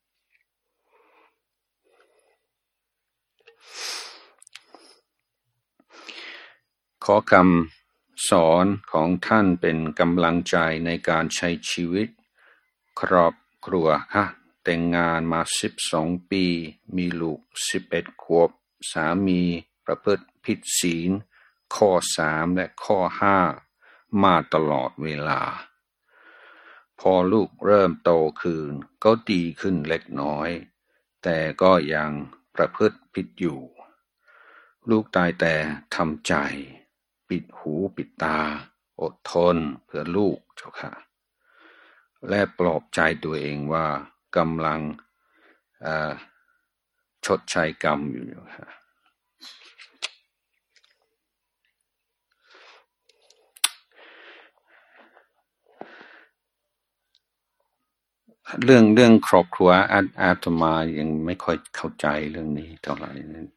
ขอคำสอนของท่านเป็นกำลังใจในการใช้ชีวิตครอบครัวฮะแต่งงานมาสิบสองปีมีลูกสิบเอ็ดขวบสามีประพฤติผิดศีลข้อสามและข้อห้ามาตลอดเวลาพอลูกเริ่มโตขึ้นก็ดีขึ้นเล็กน้อยแต่ก็ยังประพฤติผิดอยู่ลูกตายแต่ทำใจปิดหูปิดตาอดทนเพื่อลูกเจ้าค่ะและปลอบใจตัวเองว่ากำลังชดใช้กรรมอยู่ค่ะเรื่องเรื่องครอบครัวอาอาตมายังไม่ค่อยเข้าใจเรื่องนี้เท่าไหร่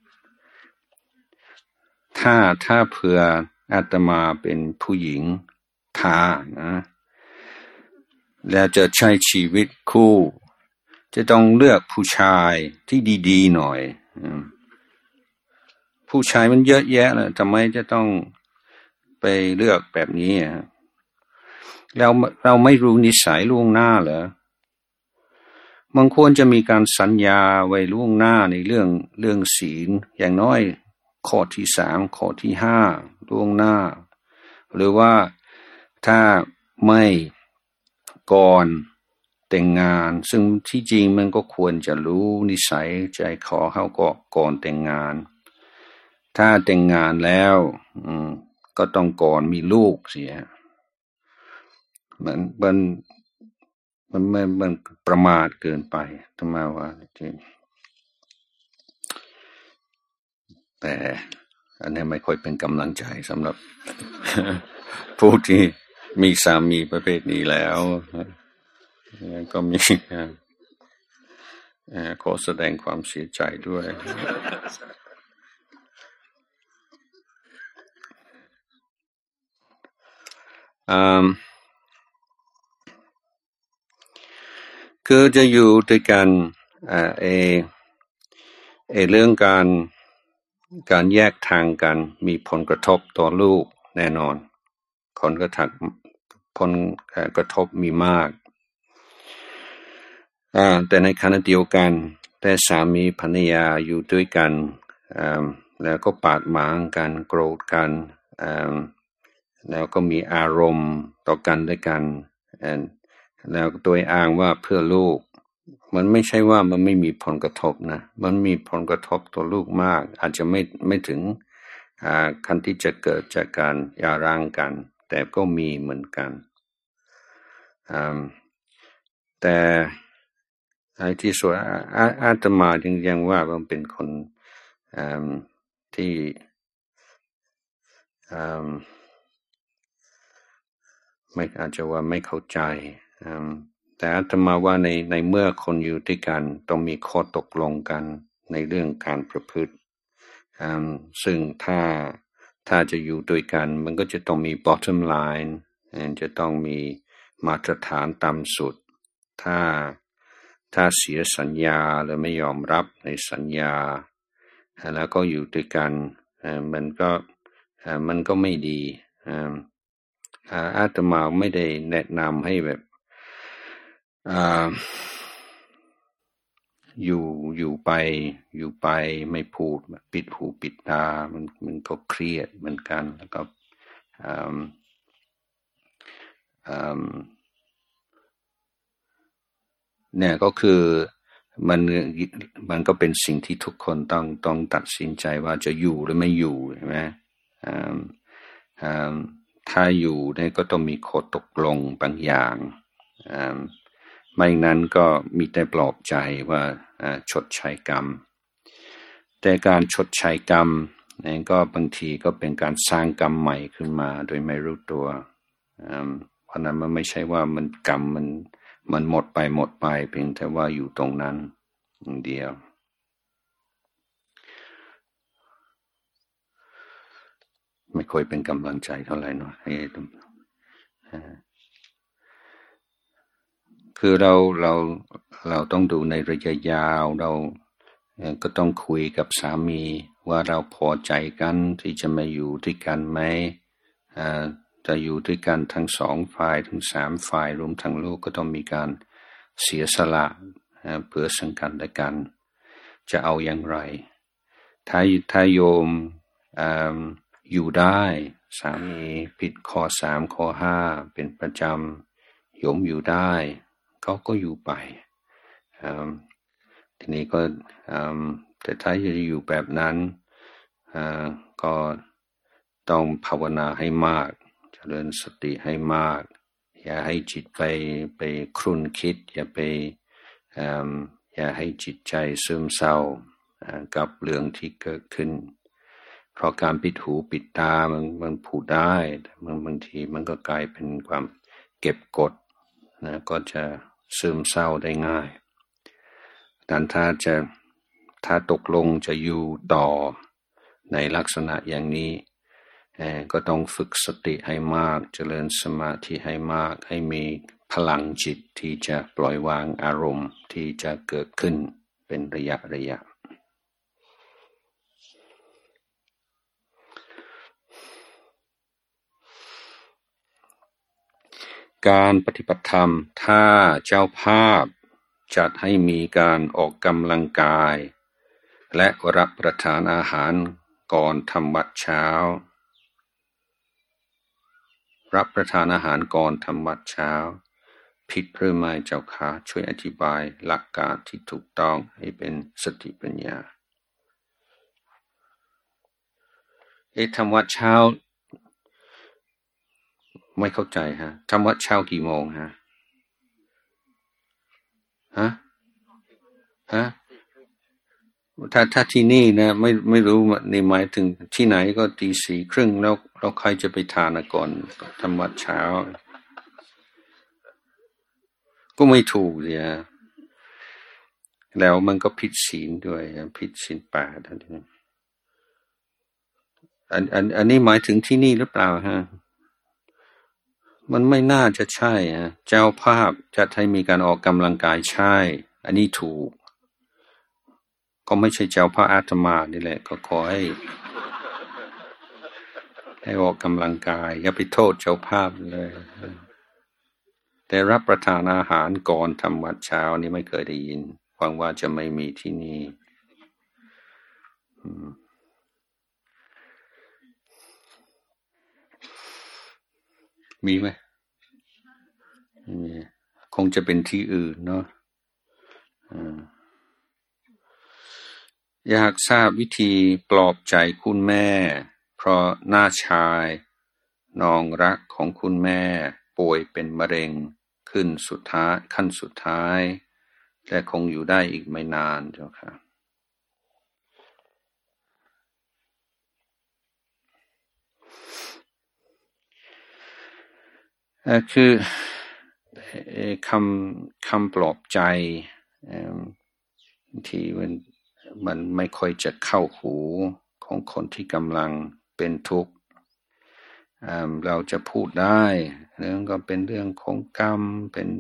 ถ้าถ้าเผื่ออาตมาเป็นผู้หญิงทานะแล้วจะใช้ชีวิตคู่จะต้องเลือกผู้ชายที่ดีๆหน่อยผู้ชายมันเยอะแยะเลยทำไมจะต้องไปเลือกแบบนี้เราเราไม่รู้นิสัยล่วงหน้าเหรอมันควรจะมีการสัญญาไว้ล่วงหน้าในเรื่องเรื่องศีลอย่างน้อยข้อที่สามข้อที่ห้าล่วงหน้าหรือว่าถ้าไม่ก่อนแต่งงานซึ่งที่จริงมันก็ควรจะรู้นิสัยใจคอเขาก็ก่อนแต่งงานถ้าแต่งงานแล้วอืมก็ต้องก่อนมีลูกเสียมันมันมันมันมันประมาทเกินไปทำไมวะจริงแต่อันนี้ไม่ค่อยเป็นกำลังใจสำหรับผู้ที่มีสามีประเภทนี้แล้วก็มีขอแสดงความเสียใจด้วยคือจะอยู่ด้วยกันเอเอเอเรื่องการการแยกทางกันมีผลกระทบต่อลูกแน่นอนผลกระทบผลกระทบมีมากแต่ในขณะเดียวกันแต่สามีภรรยาอยู่ด้วยกันแล้วก็ปาดหมางกันโกรธกันแล้วก็มีอารมณ์ต่อกันด้วยกันแล้วโดยอ้างว่าเพื่อลูกมันไม่ใช่ว่ามันไม่มีผลกระทบนะมันมีผลกระทบต่อลูกมากอาจจะไม่ไม่ถึงขั้นที่จะเกิดจากการหย่าร้างกันแต่ก็มีเหมือนกันแต่ไอ้ที่ส่วนอาตมาจึงยังว่ามันเป็นคนที่ไม่อาจจะว่าไม่เข้าใจแต่อาตมาว่าในในเมื่อคนอยู่ด้วยกันต้องมีข้อตกลงกันในเรื่องการประพฤติซึ่งถ้าถ้าจะอยู่ด้วยกันมันก็จะต้องมี bottom line จะต้องมีมาตรฐานต่ำสุดถ้าถ้าเสียสัญญาหรือไม่ยอมรับในสัญญาแล้วก็อยู่ด้วยกันมันก็มันก็ไม่ดีอาตมาไม่ได้แนะนำให้แบบอยู่อยู่ไปอยู่ไปไม่พูดปิดหูปิดตามันมันก็เครียดเหมือนกันแล้วก็เนี่ยก็คือมันมันก็เป็นสิ่งที่ทุกคนต้องต้องตัดสินใจว่าจะอยู่หรือไม่อยู่ใช่ไหมอ่าอ่าถ้าอยู่เนี่ยก็ต้องมีข้อตกลงบางอย่างอ่าไม่นั้นก็มีแต่ปลอบใจว่าชดใช้กรรมแต่การชดใช้กรรมนี่ก็บางทีก็เป็นการสร้างกรรมใหม่ขึ้นมาโดยไม่รู้ตัวเพราะนั้นมันไม่ใช่ว่ามันกรรมมันมันหมดไปหมดไปเพียงแต่ว่าอยู่ตรงนั้นอย่างเดียวไม่ค่อยเป็นกำลังใจเท่าไหร่เนาะให้คือเราเราเราต้องดูในระยะยาวเราก็ต้องคุยกับสามีว่าเราพอใจกันที่จะมาอยู่ด้วยกันไหมจะอยู่ด้วยกันทั้งสองฝ่ายทั้งสามฝ่ายรวมทั้งลูกก็ต้องมีการเสียสละเพื่อซึ่งกันและกันจะเอาอย่างไรถ้าถ้าโยมอยู่ได้สามีผิดข้อสามข้อห้าเป็นประจำโยมอยู่ได้เขาก็อยู่ไปทีนี้ก็แต่ถ้าจะอยู่แบบนั้นก็ต้องภาวนาให้มากเจริญสติให้มากอย่าให้จิตไปไปครุ่นคิดอย่าไปอย่าให้จิตใจซึมเศร้ากับเรื่องที่เกิดขึ้นเพราะการปิดหูปิดตามันมันพูดได้แต่บางทีมันก็กลายเป็นความเก็บกดนะก็จะซึมเศร้าได้ง่ายดังนั้นถ้าจะถ้าตกลงจะอยู่ต่อในลักษณะอย่างนี้ก็ต้องฝึกสติให้มากเจริญสมาธิให้มากให้มีพลังจิตที่จะปล่อยวางอารมณ์ที่จะเกิดขึ้นเป็นระยะระยะการปฏิบัติธรรมถ้าเจ้าภาพจัดให้มีการออกกำลังกายและรับประทานอาหารก่อนทำวัดเช้ารับประทานอาหารก่อนทำวัดเช้าผิดหรือไม่เจ้าค่ะช่วยอธิบายหลักการที่ถูกต้องให้เป็นสติปัญญาเอ๊ะทำวัดเช้าไม่เข้าใจฮะทำวัดเช้ากี่โมงฮะฮะฮะถ้าถ้าที่นี่นะไม่ไม่รู้นี่หมายถึงที่ไหนก็ตีสี่ครึ่งแล้วเราใครจะไปทานก่อนทำวัดเช้าก็ไม่ถูกสิฮะแล้วมันก็ผิดศีลด้วยผิดศีลแปดอันนี้อันอันอันนี้หมายถึงที่นี่หรือเปล่าฮะมันไม่น่าจะใช่ฮะเจ้าภาพจะให้มีการออกกำลังกายใช่อันนี้ถูกก็ไม่ใช่เจ้าพระอาตมานี่แหละก็ขอให้ให้ออกกำลังกายอย่าไปโทษเจ้าภาพเลยแต่รับประทานอาหารก่อนทำวัดเช้านี่ไม่เคยได้ยินหวังว่าจะไม่มีที่นี่มีไหมมีคงจะเป็นที่อื่นเนาะอยากทราบวิธีปลอบใจคุณแม่เพราะหน้าชายน้องรักของคุณแม่ป่วยเป็นมะเร็งขึ้นสุดท้ายขั้นสุดท้ายและคงอยู่ได้อีกไม่นานเจ้าค่ะคือคำคำปลอบใจที่มันมันไม่ค่อยจะเข้าหูของคนที่กำลังเป็นทุกข์เราจะพูดได้เรื่องก็เป็นเรื่องของกรรมเป็น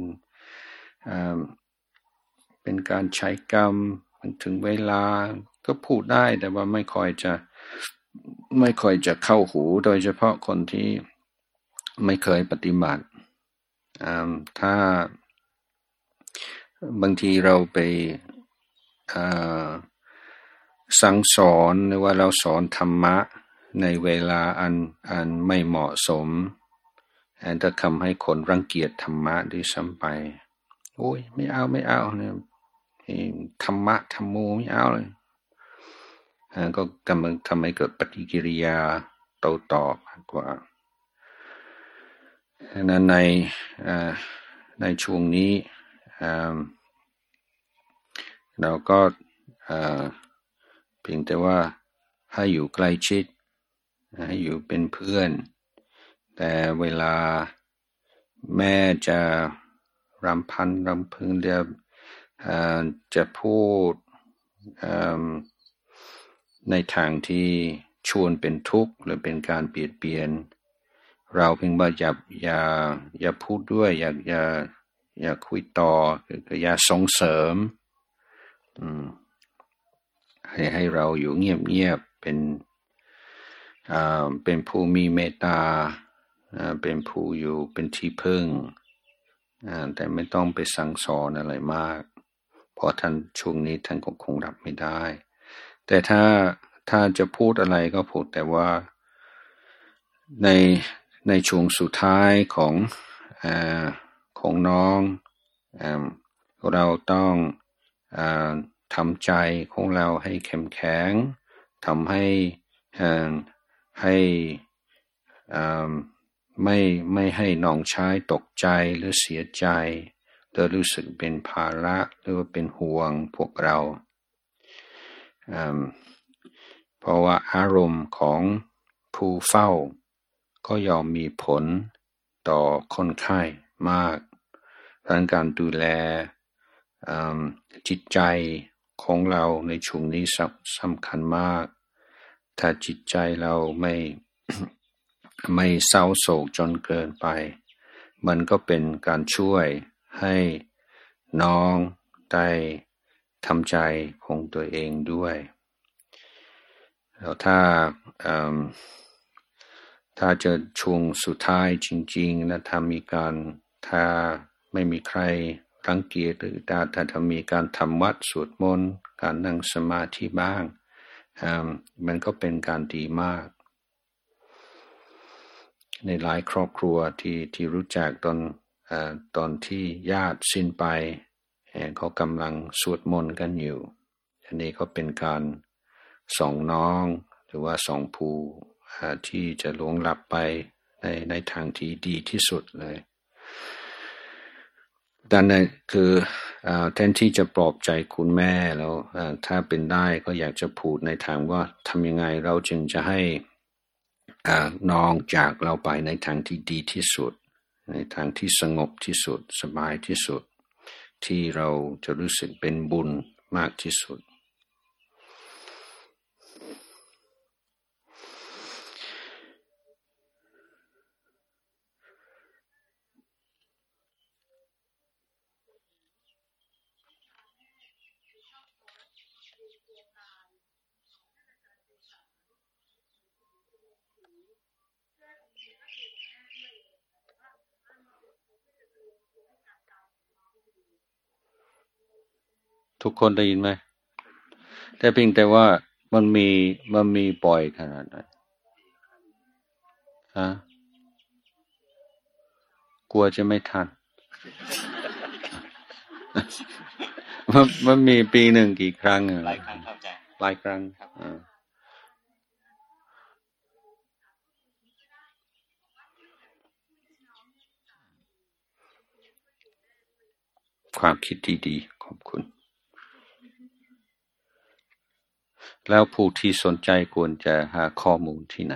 เป็นการใช้กรรมมันถึงเวลาก็พูดได้แต่ว่าไม่ค่อยจะไม่ค่อยจะเข้าหูโดยเฉพาะคนที่ไม่เคยปฏิบัติถ้าบางทีเราไปสั่งสอนหรือว่าเราสอนธรรมะในเวลาอันอันไม่เหมาะสมอาจจะทำให้คนรังเกียจธรรมะด้วยซ้ำไปโอ้ยไม่เอาไม่เอาเนี่ยธรรมะธรรมโมไม่เอาเลยก็กำลังทำให้เกิดปฏิกิริยาโต้ตอบมากกว่านั้นในในช่วงนี้เราก็เพียงแต่ว่าให้อยู่ใกล้ชิดให้อยู่เป็นเพื่อนแต่เวลาแม่จะรำพันรำพึงเดียจะพูดในทางที่ชวนเป็นทุกข์หรือเป็นการเบียดเบียนเราเพียงว่าอย่าอย่าอย่าพูดด้วยอย่าอย่าอย่าคุยต่ออย่าส่งเสริมให้ให้เราอยู่เงียบๆเป็นอ่าเป็นผู้มีเมตตาอ่าเป็นผู้อยู่เป็นที่พึ่งอ่าแต่ไม่ต้องไปสั่งสอนอะไรมากเพราะท่านช่วงนี้ท่านก็คงรับไม่ได้แต่ถ้าถ้าจะพูดอะไรก็พูดแต่ว่าในในช่วงสุดท้ายของอ่าของน้องอ่าเราต้องอ่าทำใจของเราให้เข้มแข็งทำให้อ่าให้อ่าไม่ไม่ให้น้องชายตกใจหรือเสียใจหรือรู้สึกเป็นภาระหรือว่าเป็นห่วงพวกเราเพราะว่าอารมณ์ของผู้เฝ้าก็ยอมมีผลต่อคนไข้มากดังนั้นการดูแลจิตใจของเราในช่วงนี้สำคัญมากถ้าจิตใจเราไม่ไม่เศร้าโศกจนเกินไปมันก็เป็นการช่วยให้น้องได้ทำใจของตัวเองด้วยแล้วถ้าถ้าจะช่วงสุดท้ายจริงๆนะถ้ามีการถ้าไม่มีใครรังเกียจหรือถ้าถ้ามีการทำวัดสวดมนต์การนั่งสมาธิบ้างมันก็เป็นการดีมากในหลายครอบครัวที่ที่รู้จักตอนเอ่อตอนที่ญาติสิ้นไปเขากำลังสวดมนต์กันอยู่อันนี้ก็เป็นการส่องน้องหรือว่าส่องผู้ที่จะล่วงลับไปในในทางที่ดีที่สุดเลยดังนั้นคือแทนที่จะปลอบใจคุณแม่แล้วถ้าเป็นได้ก็อยากจะพูดในทางว่าทำยังไงเราจึงจะให้น้องจากเราไปในทางที่ดีที่สุดในทางที่สงบที่สุดสบายที่สุดที่เราจะรู้สึกเป็นบุญมากที่สุดทุกคนได้ยินไหมแต่เพียงแต่ว่ามันมีมันมีบ่อยขนาดไหนฮะกลัวจะไม่ทัน มันมันมีปีหนึ่งกี่ครั้งหลายครั้งครับอาจารย์หลายครั้งความคิดดีๆขอบคุณแล้วผู้ที่สนใจควรจะหาข้อมูลที่ไหน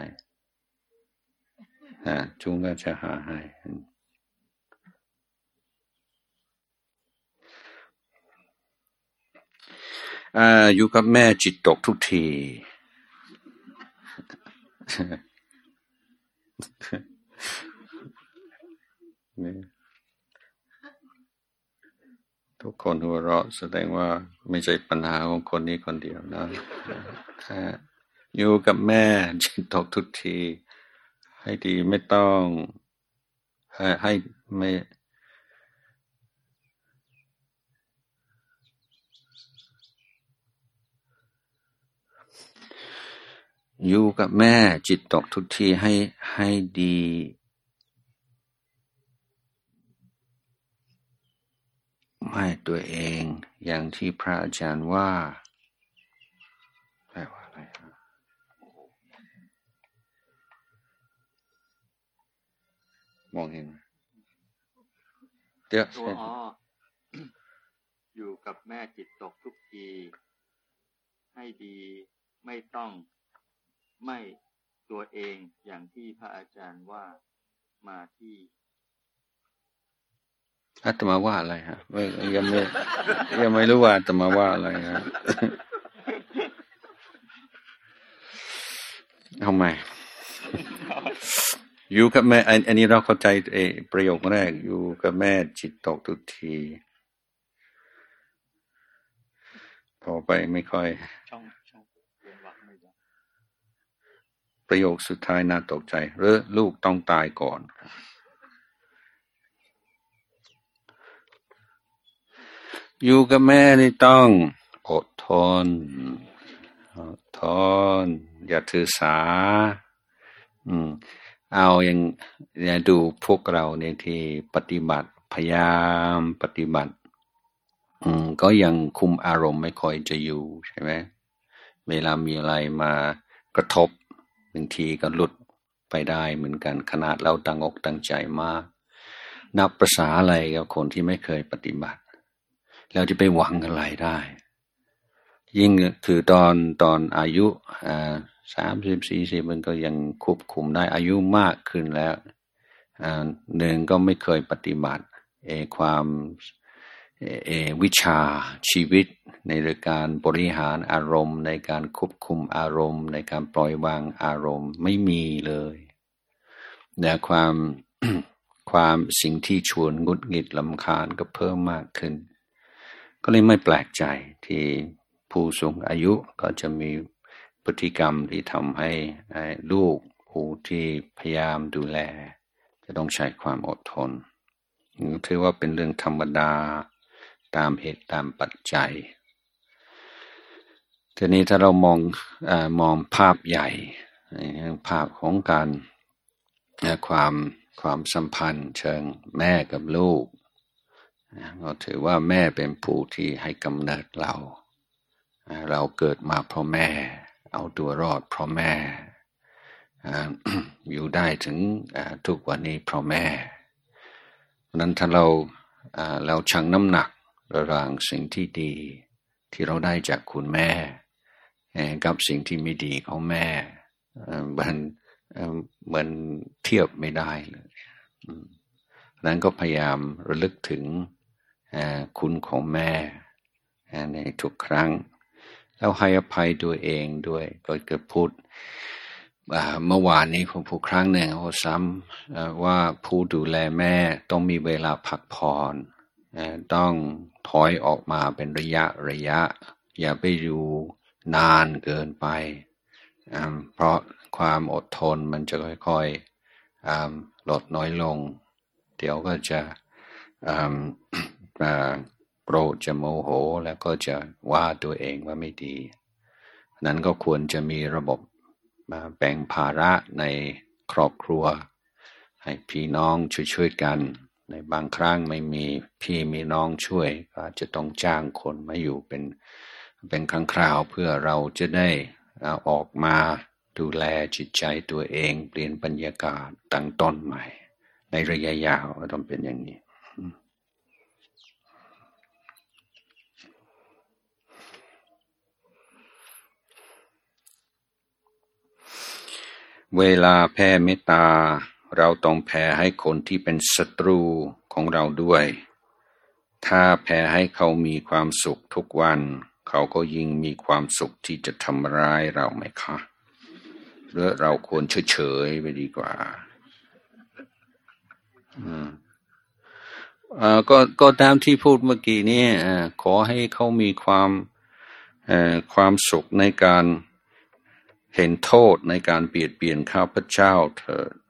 อ่าจุงก็จะหาให้อ่าอยู่กับแม่จิตตกทุกทีทุกคนหัวเราะแสดงว่าไม่ใช่ปัญหาของคนนี้คนเดียวนะอยู่กับแม่จิตตกทุกทีให้ดีไม่ต้องให้ให้ไม่อยู่กับแม่จิตตกทุกทีให้ให้ดีไม่ตัวเองอย่างที่พระอาจารย์ว่าแปลว่าอะไรมองเห็นเดี๋ยวตัวอ๋ออยู่กับแม่จิตตกทุกทีให้ดีไม่ต้องไม่ตัวเองอย่างที่พระอาจารย์ว่ามาที่อาตมาว่าอะไรฮะยังไม่ยังไม่รู้ว่าอาตมาว่าอะไรฮะทำไมอยู่กับแม่อันนี้เราเข้าใจเอประโยคแรกอยู่กับแม่จิตตกทุกทีพอไปไม่ค่อยประโยคสุดท้ายน่าตกใจหรือลูกต้องตายก่อนอยู่กับแม่นี่ต้องอดทนอดทนอย่าถือสาอืมเอาอย่างเนี่ยดูพวกเราเนี่ยที่ปฏิบัติพยายามปฏิบัติอืมก็ยังคุมอารมณ์ไม่ค่อยจะอยู่ใช่ไหมเวลามีอะไรมากระทบบางทีก็หลุดไปได้เหมือนกันขนาดเราตั้งอกตั้งใจมากนับภาษาอะไรกับคนที่ไม่เคยปฏิบัติแล้วจะไปหวังอะไรได้ยิ่งคือตอนตอนอายุอ่าสามสิบสี่สิบมันก็ยังควบคุมได้อายุมากขึ้นแล้วอ่าหนึ่งก็ไม่เคยปฏิบัติเอความเอวิชาชีวิตในเรื่องการบริหารอารมณ์ในการควบคุมอารมณ์ในการปล่อยวางอารมณ์ไม่มีเลยแต่ความ ความสิ่งที่ชวนงุดหงิดรำคาญก็เพิ่มมากขึ้นก็เลยไม่แปลกใจที่ผู้สูงอายุก็จะมีพฤติกรรมที่ทำให้ลูกผู้ที่พยายามดูแลจะต้องใช้ความอดทนถือว่าเป็นเรื่องธรรมดาตามเหตุตามปัจจัยทีนี้ถ้าเรามองเอ่อมองภาพใหญ่ภาพของการความความสัมพันธ์เชิงแม่กับลูกก็ถือว่าแม่เป็นผู้ที่ให้กำเนิดเราเราเกิดมาเพราะแม่เอาตัวรอดเพราะแม่อยู่ได้ถึงทุกวันนี้เพราะแม่นั้นถ้าเราเราชั่งน้ำหนักระหว่างสิ่งที่ดีที่เราได้จากคุณแม่กับสิ่งที่ไม่ดีของแม่มันเหมือนเทียบไม่ได้เลยนั้นก็พยายามระลึกถึงคุณของแม่ในทุกครั้งแล้วให้อภัยตัวเองด้วยก็เกิดพูดเมื่อวานนี้ผมพูดครั้งหนึ่งเขาซ้ำว่าผู้ดูแลแม่ต้องมีเวลาพักผ่อนต้องถอยออกมาเป็นระยะระยะอย่าไปอยู่นานเกินไปเพราะความอดทนมันจะค่อยๆลดน้อยลงเดี๋ยวก็จะโกรธจะโมโหแล้วก็จะว่าตัวเองว่าไม่ดีนั้นก็ควรจะมีระบบแบ่งภาระในครอบครัวให้พี่น้องช่วยๆกันในบางครั้งไม่มีพี่มีน้องช่วยก็จะต้องจ้างคนมาอยู่เป็นเป็นครั้งคราวเพื่อเราจะได้ออกมาดูแลจิตใจตัวเองเปลี่ยนบรรยากาศตั้งต้นใหม่ในระยะยาวต้องเป็นอย่างนี้เวลาแผ่เมตตาเราต้องแผ่ให้คนที่เป็นศัตรูของเราด้วยถ้าแผ่ให้เขามีความสุขทุกวันเขาก็ยิ่งมีความสุขที่จะทำร้ายเราไหมคะหรือเราควรเฉยๆไปดีกว่าอืมอ่าก็ก็ตามที่พูดเมื่อกี้นี้อ่าขอให้เขามีความเอ่อความสุขในการเห็นโทษในการเบียดเบียนข้าพเจ้าเถิด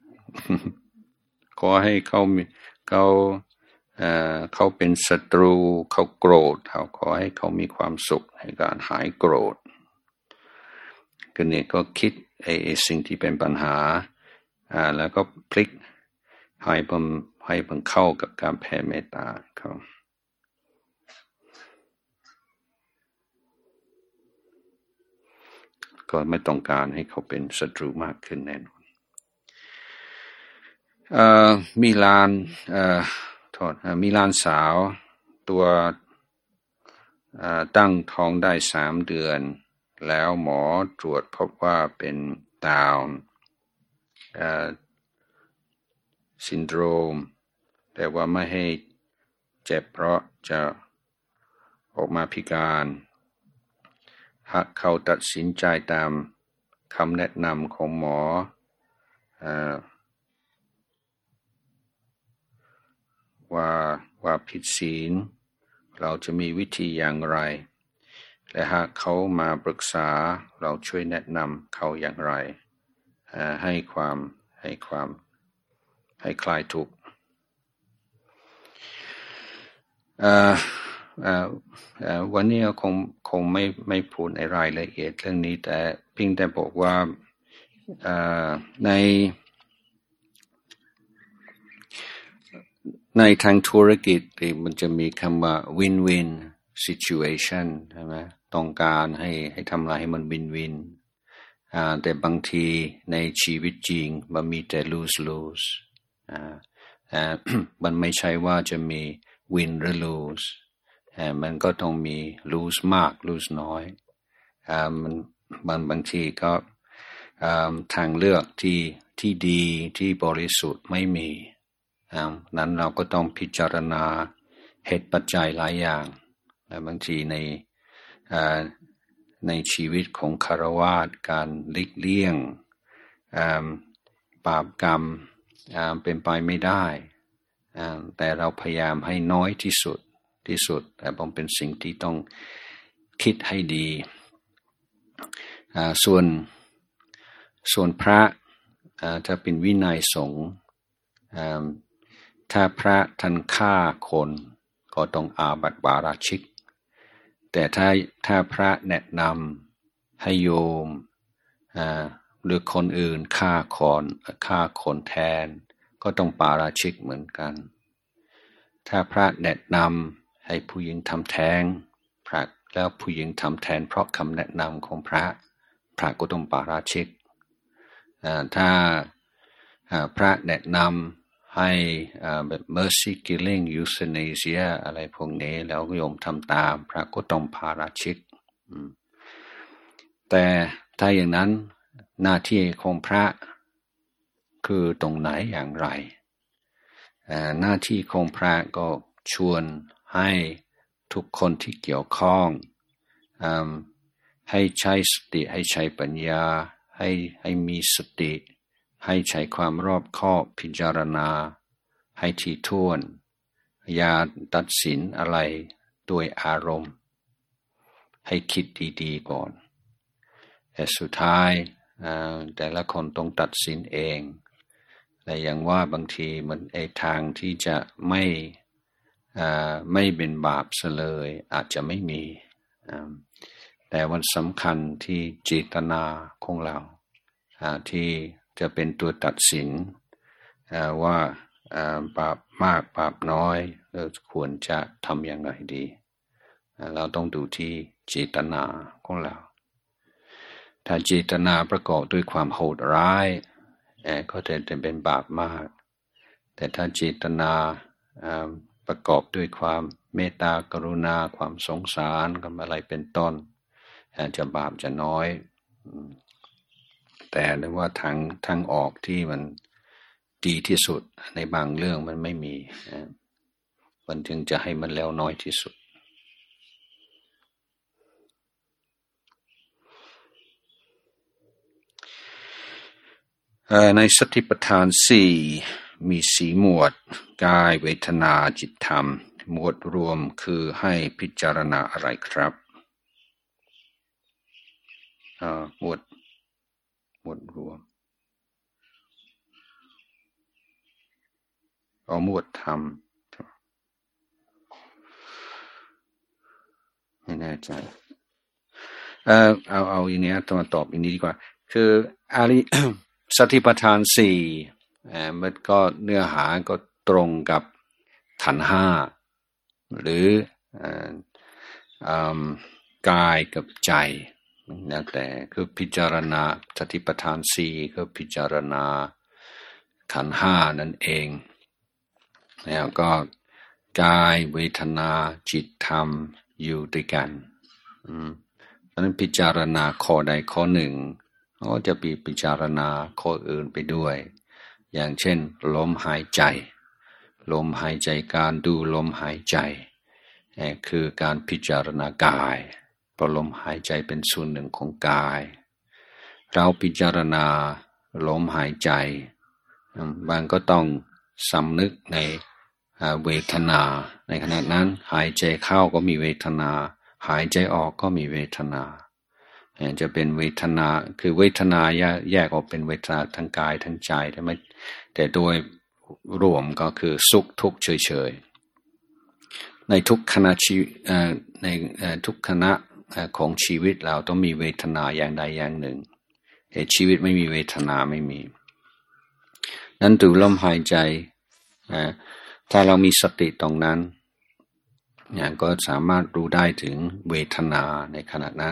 ขอให้เขามีเขาเอ่อเขาเป็นศัตรูเขาโกรธเขาขอให้เขามีความสุขในการหายโกรธก็เนี่ยก็คิดไอ้สิ่งที่เป็นปัญหาอ่าแล้วก็พลิกให้ผมให้ผมเข้ากับการแผ่เมตตาเขาก็ไม่ต้องการให้เขาเป็นศัตรูมากขึ้นแน่นอนเอ่อมีหลานเอ่อโทษมีหลานสาวตัวเอ่อตั้งท้องได้สามเดือนแล้วหมอตรวจพบว่าเป็นดาวน์เอ่อซินโดรมแต่ว่าไม่ให้เจ็บเพราะจะออกมาพิการหากเขาตัดสินใจตามคำแนะนำของหมอเอ่อว่าว่าผิดศีลเราจะมีวิธีอย่างไรและหากเขามาปรึกษาเราช่วยแนะนำเขาอย่างไรให้ความให้ความให้คลายทุกข์วันนี้คงคงไม่ไม่พูดในรายละเอียดเรื่องนี้แต่เพียงแต่บอกว่าในในทางธุรกิจมันจะมีคำว่า win-win situation ใช่ไหมต้องการให้ให้ทำอะไรให้มัน win-win อ่าแต่บางทีในชีวิตจริงมันมีแต่ lose lose อ่าอ่า มันไม่ใช่ว่าจะมี win หรือ lose อ่ามันก็ต้องมี lose มาก lose น้อยอ่ามันมันบางทีก็อ่าทางเลือกที่ที่ดีที่บริสุทธิ์ไม่มีอ่านั้นเราก็ต้องพิจารณาเหตุปัจจัยหลายอย่างและบางทีในอ่าในชีวิตของคฤหัสถ์การหลีกเลี่ยงบาปกรรมเป็นไปไม่ได้แต่เราพยายามให้น้อยที่สุดที่สุดแต่ผมเป็นสิ่งที่ต้องคิดให้ดีส่วนส่วนพระถ้าเป็นวินัยสงฆ์ถ้าพระท่านฆ่าคนก็ต้องอาบัติปาราชิกแต่ถ้าถ้าพระแนะนำให้โยมหรือคนอื่นฆ่าคนฆ่าคนแทนก็ต้องปาราชิกเหมือนกันถ้าพระแนะนำให้ผู้หญิงทำแท้งพระแล้วผู้หญิงทำแทนเพราะคำแนะนำของพระพระก็ต้องปาราชิกถ้าพระแนะนำให้แบบ mercy killing euthanasia อะไรพวกนี้แล้วโยมทำตามพระก็ต้องปาราชิกแต่ถ้าอย่างนั้นหน้าที่ของพระคือตรงไหนอย่างไรหน้าที่ของพระก็ชวนให้ทุกคนที่เกี่ยวข้องให้ใช้สติให้ใช้ปัญญาให้ให้มีสติให้ใช้ความรอบคอบพิจารณาให้ถี่ถ้วนอย่าตัดสินอะไรด้วยอารมณ์ให้คิดดีๆก่อนแต่สุดท้ายแต่ละคนต้องตัดสินเองแต่อย่างว่าบางทีมันไอ้ทางที่จะไม่ไม่เป็นบาปซะเลยอาจจะไม่มีแต่วันสำคัญที่เจตนาของเราที่จะเป็นตัวตัดสินว่าบาปมากบาปน้อยเราควรจะทำอย่างไรดีเราต้องดูที่เจตนาของเราถ้าเจตนาประกอบด้วยความโหดร้ายก็จะเป็นบาปมากแต่ถ้าเจตนาประกอบด้วยความเมตตากรุณาความสงสารกับอะไรเป็นต้นจะบาปจะน้อยแต่เรียกว่าทางทางออกที่มันดีที่สุดในบางเรื่องมันไม่มีมันจึงจะให้มันแล้วน้อยที่สุดในสติปัฏฐานสี่มีสี่หมวดกายเวทนาจิตธรรมหมวดรวมคือให้พิจารณาอะไรครับหมวดหมวดรวมเอาหมวดธรรมไม่แน่ใจเออเอาเอาอย่างนี้ต้องตอบอย่างนี้ดีกว่าคืออาริ สติปัฏฐานสี่มันก็เนื้อหาก็ตรงกับขันธ์ห้าหรือกายกับใจแล้วแต่คือพิจารณาสติปัฏฐานสี่ก็พิจารณาขันธ์ห้านั่นเองแล้วก็กายเวทนาจิตธรรมอยู่ด้วยกันอืมเพราะนั้นพิจารณาข้อใดข้อหนึ่งก็จะมีพิจารณาข้ออื่นไปด้วยอย่างเช่นลมหายใจลมหายใจการดูลมหายใจคือการพิจารณากายเพราะลมหายใจเป็นส่วนหนึ่งของกายเราพิจารณาลมหายใจบางก็ต้องสำนึกในเวทนาในขณะนั้นหายใจเข้าก็มีเวทนาหายใจออกก็มีเวทนาจะเป็นเวทนาคือเวทนาแยกออกเป็นเวทนาทั้งกายทั้งใจแต่ไม่แต่โดยรวมก็คือสุขทุกข์เฉยๆในทุกขณะชีวิตในทุกขณะของชีวิตเราต้องมีเวทนาอย่างใดอย่างหนึ่งแต่ชีวิตไม่มีเวทนาไม่มีนั้นดูลมหายใจถ้าเรามีสติตรงนั้นเนี่ยก็สามารถรู้ได้ถึงเวทนาในขณะนั้น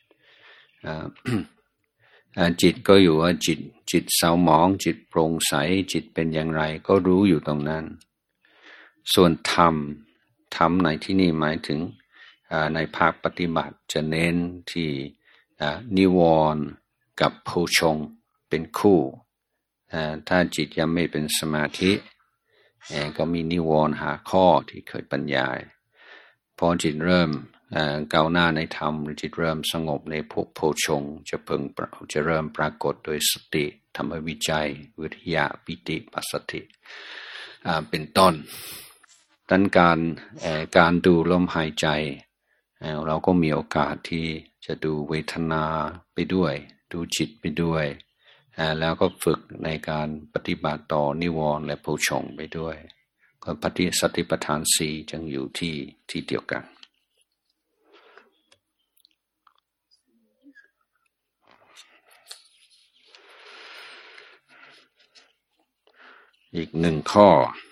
จิตก็อยู่ว่าจิตจิตเศร้าหมองจิตโปร่งใสจิตเป็นอย่างไรก็รู้อยู่ตรงนั้นส่วนธรรมธรรมในที่นี้หมายถึงในภาคปฏิบัติจะเน้นที่นิวรณ์กับโพชฌงค์เป็นคู่ถ้าจิตยังไม่เป็นสมาธิก็มีนิวรณ์หาข้อที่เคยบรรยายพอจิตเริ่มก้าวหน้าในธรรมหรือจิตเริ่มสงบในพวกโพชฌงค์จะเพิ่งจะเริ่มปรากฏโดยสติธรรมวิจัยวิริยะปิติปัสสติเป็นต้นดังการการดูลมหายใจเราก็มีโอกาสที่จะดูเวทนาไปด้วยดูจิตไปด้วยแล้วก็ฝึกในการปฏิบัติต่อนิวรณ์และโพชฌงค์ไปด้วยก็ปฏิสติปัฏฐานสี่จึงอยู่ที่ที่เดียวกันอีกหนึ่งข้อ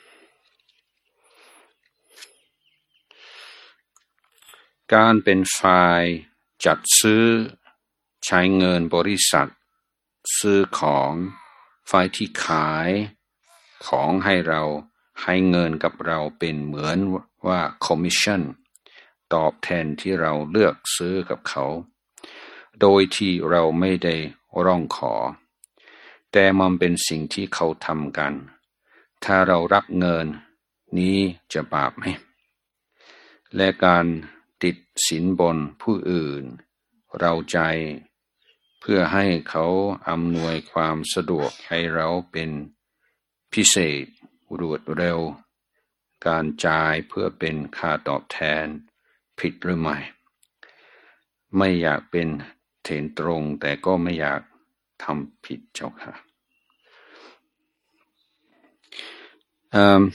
การเป็นฝ่ายจัดซื้อใช้เงินบริษัทซื้อของฝ่ายที่ขายของให้เราให้เงินกับเราเป็นเหมือนว่าคอมมิชชั่นตอบแทนที่เราเลือกซื้อกับเขาโดยที่เราไม่ได้ร้องขอแต่มันเป็นสิ่งที่เขาทำกันถ้าเรารับเงินนี้จะบาปไหมและการติดสินบนผู้อื่นเราใจเพื่อให้เขาอำนวยความสะดวกให้เราเป็นพิเศษรวดเร็วการจ่ายเพื่อเป็นค่าตอบแทนผิดหรือไม่ไม่อยากเป็นเถนตรงแต่ก็ไม่อยากทำผิดเจ้าค่ะเอ่อ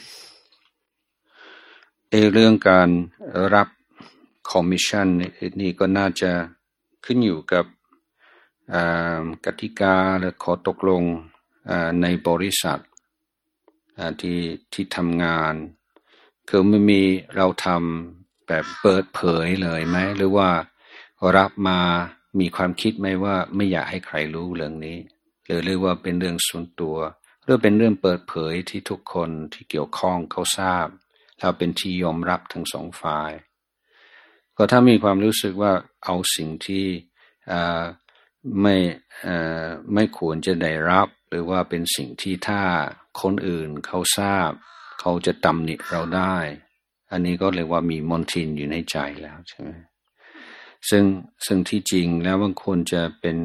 เรื่องการรับคอมมิชชั่นนี่ก็น่าจะขึ้นอยู่กับกติกาและข้อตกลงในบริษัทที่ที่ทำงานคือไม่มีเราทำแบบเปิดเผยเลยไหมหรือว่ารับมามีความคิดไหมว่าไม่อยากให้ใครรู้เรื่องนี้หรือเรียกว่าเป็นเรื่องส่วนตัวหรือเป็นเรื่องเปิดเผยที่ทุกคนที่เกี่ยวข้องเขาทราบเราเป็นที่ยอมรับทั้งสองฝ่ายก็ถ้ามีความรู้สึกว่าเอาสิ่งที่ไม่ไม่ควรจะได้รับหรือว่าเป็นสิ่งที่ถ้าคนอื่นเขาทราบเขาจะตำหนิเราได้อันนี้ก็เรียกว่ามีมนทินอยู่ในใจแล้วใช่ไหมซึ่งซึ่งที่จริงแล้วมันควรจะเป็น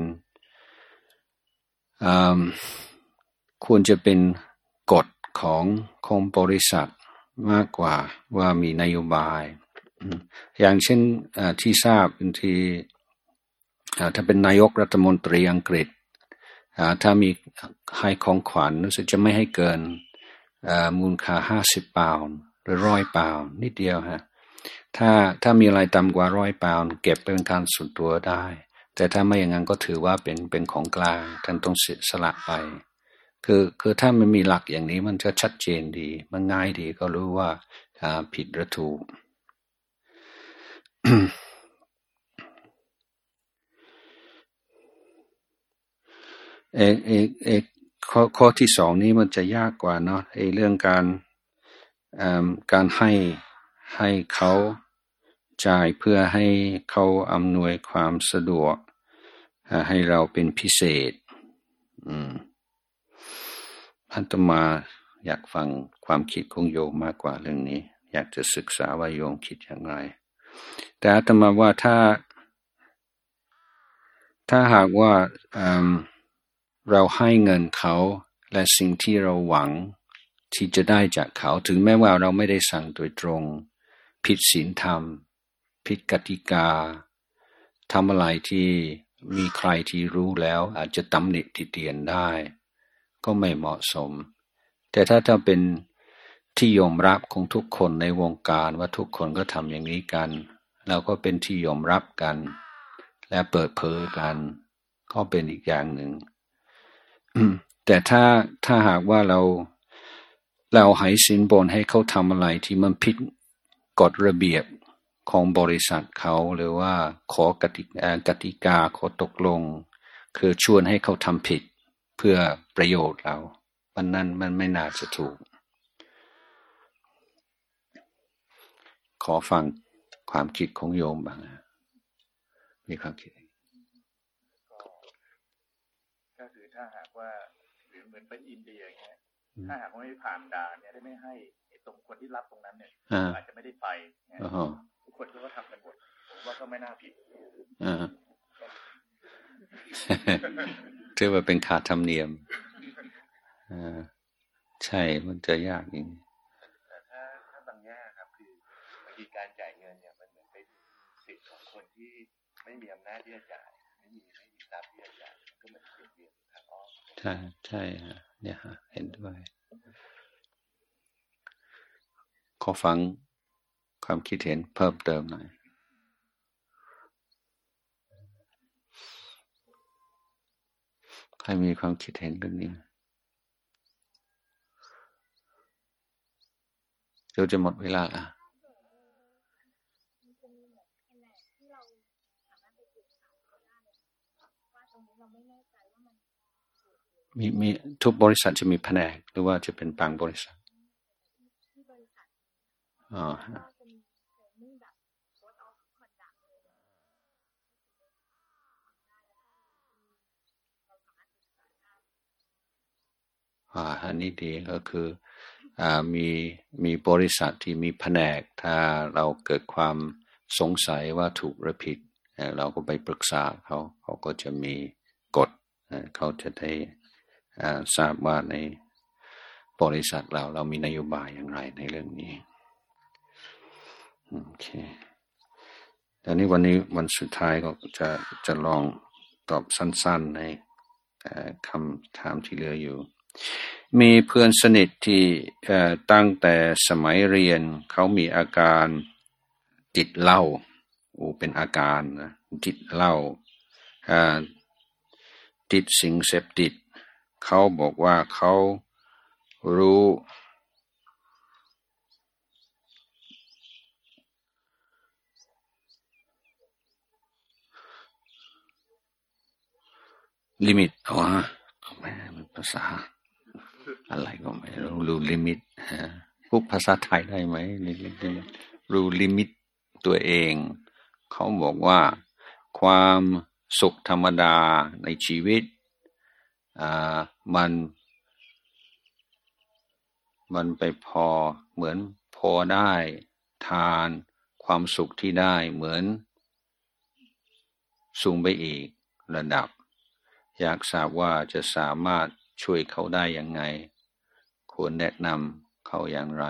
ควรจะเป็นกฎของของบริษัทมากกว่าว่ามีนโยบายอย่างเช่นที่ทราบเป็นที่ถ้าเป็นนายกรัฐมนตรีอังกฤษถ้ามีให้ของขวัญรู้สึกจะไม่ให้เกินมูลค่าห้าสิบปอนด์หรือร้อยปอนด์นิดเดียวฮะถ้าถ้ามีอะไรต่ำกว่าร้อยปอนด์เก็บเป็นการส่วนตัวได้แต่ถ้าไม่อย่างนั้นก็ถือว่าเป็นเป็นของกลางท่านต้องเสียสละไปคือคือถ้ามันมีหลักอย่างนี้มันจะชัดเจนดีมันง่ายดีก็รู้ว่าผิดหรือถูกเอกเอกเอกข้อข้อที่สองนี้มันจะยากกว่าเนาะไอ้เรื่องการอ่าการให้ให้เขาจ่ายเพื่อให้เขาอำนวยความสะดวกให้เราเป็นพิเศษอืมอาตมาอยากฟังความคิดของโยมมากกว่าเรื่องนี้อยากจะศึกษาว่าโยมคิดอย่างไรแต่อาตมาว่าถ้าถ้าหากว่าเราให้เงินเขาและสิ่งที่เราหวังที่จะได้จากเขาถึงแม้ว่าเราไม่ได้สั่งโดยตรงผิดศีลธรรมผิดกติกาทำอะไรที่มีใครที่รู้แล้วอาจจะตำหนิติเตียนได้ก็ไม่เหมาะสมแต่ถ้าถ้าเป็นที่ยอมรับของทุกคนในวงการว่าทุกคนก็ทำอย่างนี้กันเราก็เป็นที่ยอมรับกันและเปิดเผยกันก็เป็นอีกอย่างหนึ่ง แต่ถ้าถ้าหากว่าเราเราให้สินบนให้เขาทำอะไรที่มันผิดกฎระเบียบของบริษัทเขาหรือว่าขอกติกากติกาขอตกลงคือชวนให้เขาทำผิดเพื่อประโยชน์เรามันนั้นมันไม่น่าจะถูกขอฟังความคิดของโยมบ้างมีความคิดก็คือถ้าหากว่าหรือเหมือนไปอินเดียอย่างเงี้ยถ้าหากว่าไม่ผ่านด่านเนี่ยได้ไม่ให้ตรงคนที่รับตรงนั้นเนี่ยอาจจะไม่ได้ไปเนี่ยทุกคนก็ทำกันหมดผมว่าก็ไม่น่าผิดถือว่าเป็นค่าธรรมเนียมใช่มันจะยากจริงแต่ถ้าถ้าบางแง่ครับคือบางทีการจ่ายเงินเนี่ยมันเหมือนเป็นสิทธิ์ของคนที่ไม่มีอำนาจที่จะจ่ายไม่มีไม่มีทรัพย์ที่จะจ่ายก็เหมือนเปลี่ยนเปลี่ยนทางอ้อมใช่ใช่ฮะเนี่ยฮะเห็นด้วยขอฟังความคิดเห็นเพิ่มเติมหน่อยใครมีความคิดเห็นเรื่องนี้เดี๋ยวจะหมดเวลาละมีมีทุกบริษัทจะมีแผนกหรือว่าจะเป็นบางบริษัทอ๋ออ่าอันนี้ดีก็คืออ่ามีมีบริษัทที่มีแผนกถ้าเราเกิดความสงสัยว่าถูกหรือผิดเราก็ไปปรึกษาเขาเขาก็จะมีกฎเขาจะได้อ่าทราบว่าในบริษัทเราเรามีนโยบายอย่างไรในเรื่องนี้โอเคตอนนี้วันนี้วันสุดท้ายก็จะจะลองตอบสั้นๆในคำถามที่เหลืออยู่มีเพื่อนสนิทที่ตั้งแต่สมัยเรียนเขามีอาการติดเหล้าโอ้เป็นอาการนะติดเหล้าติดสิ่งเสพติดเขาบอกว่าเขารู้ลิมิตอ๋อแม่มันภาษาอะไรก็ไม่รู้รู้ลิมิตพูดภาษาไทยได้ไหมรู้ลิมิตตัวเองเขาบอกว่าความสุขธรรมดาในชีวิตอ่ามันมันไปพอเหมือนพอได้ทานความสุขที่ได้เหมือนสูงไปอีกระดับอยากทราบว่าจะสามารถช่วยเขาได้ยังไงควรแนะนำเขาอย่างไร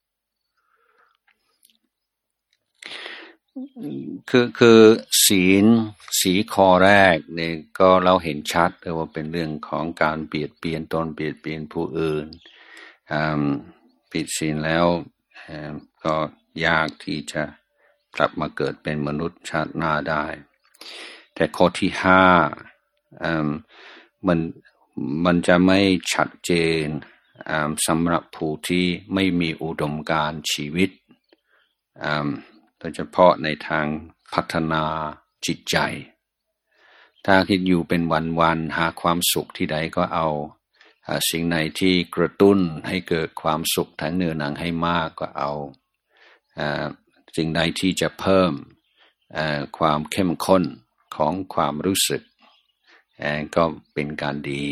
คือคือศีลสีข้อแรกเนี่ยก็เราเห็นชัดเลยว่าเป็นเรื่องของการเบียดเบียนตนเบียดเบียนผู้อื่นผิดศีลแล้วก็ยากที่จะกลับมาเกิดเป็นมนุษย์ชาติหน้าได้แต่ข้อที่ห้ามันมันจะไม่ชัดเจนสำหรับผู้ที่ไม่มีอุดมการณ์ชีวิตโดยเฉพาะในทางพัฒนาจิตใจถ้าคิดอยู่เป็นวันๆหาความสุขที่ใดก็เอาสิ่งไหนที่กระตุ้นให้เกิดความสุขทางเนื้อหนังให้มากก็เอาสิ่งใดที่จะเพิ่มความเข้มข้นของความรู้สึกก็เป็นการดี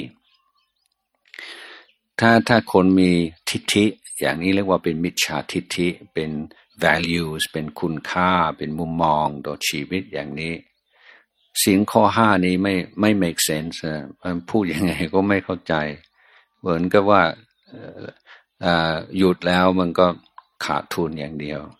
ถ้าถ้าคนมีทิฏฐิอย่างนี้เรียกว่าเป็นมิจฉาทิฏฐิเป็น values เป็นคุณค่าเป็นมุมมองต่อชีวิตอย่างนี้ศีลข้อห้านี้ไม่ไม่ make sense มันพูดยังไงก็ไม่เข้าใจเหมือนกับว่าหยุดแล้วมันก็ขาดทุนอย่างเดียว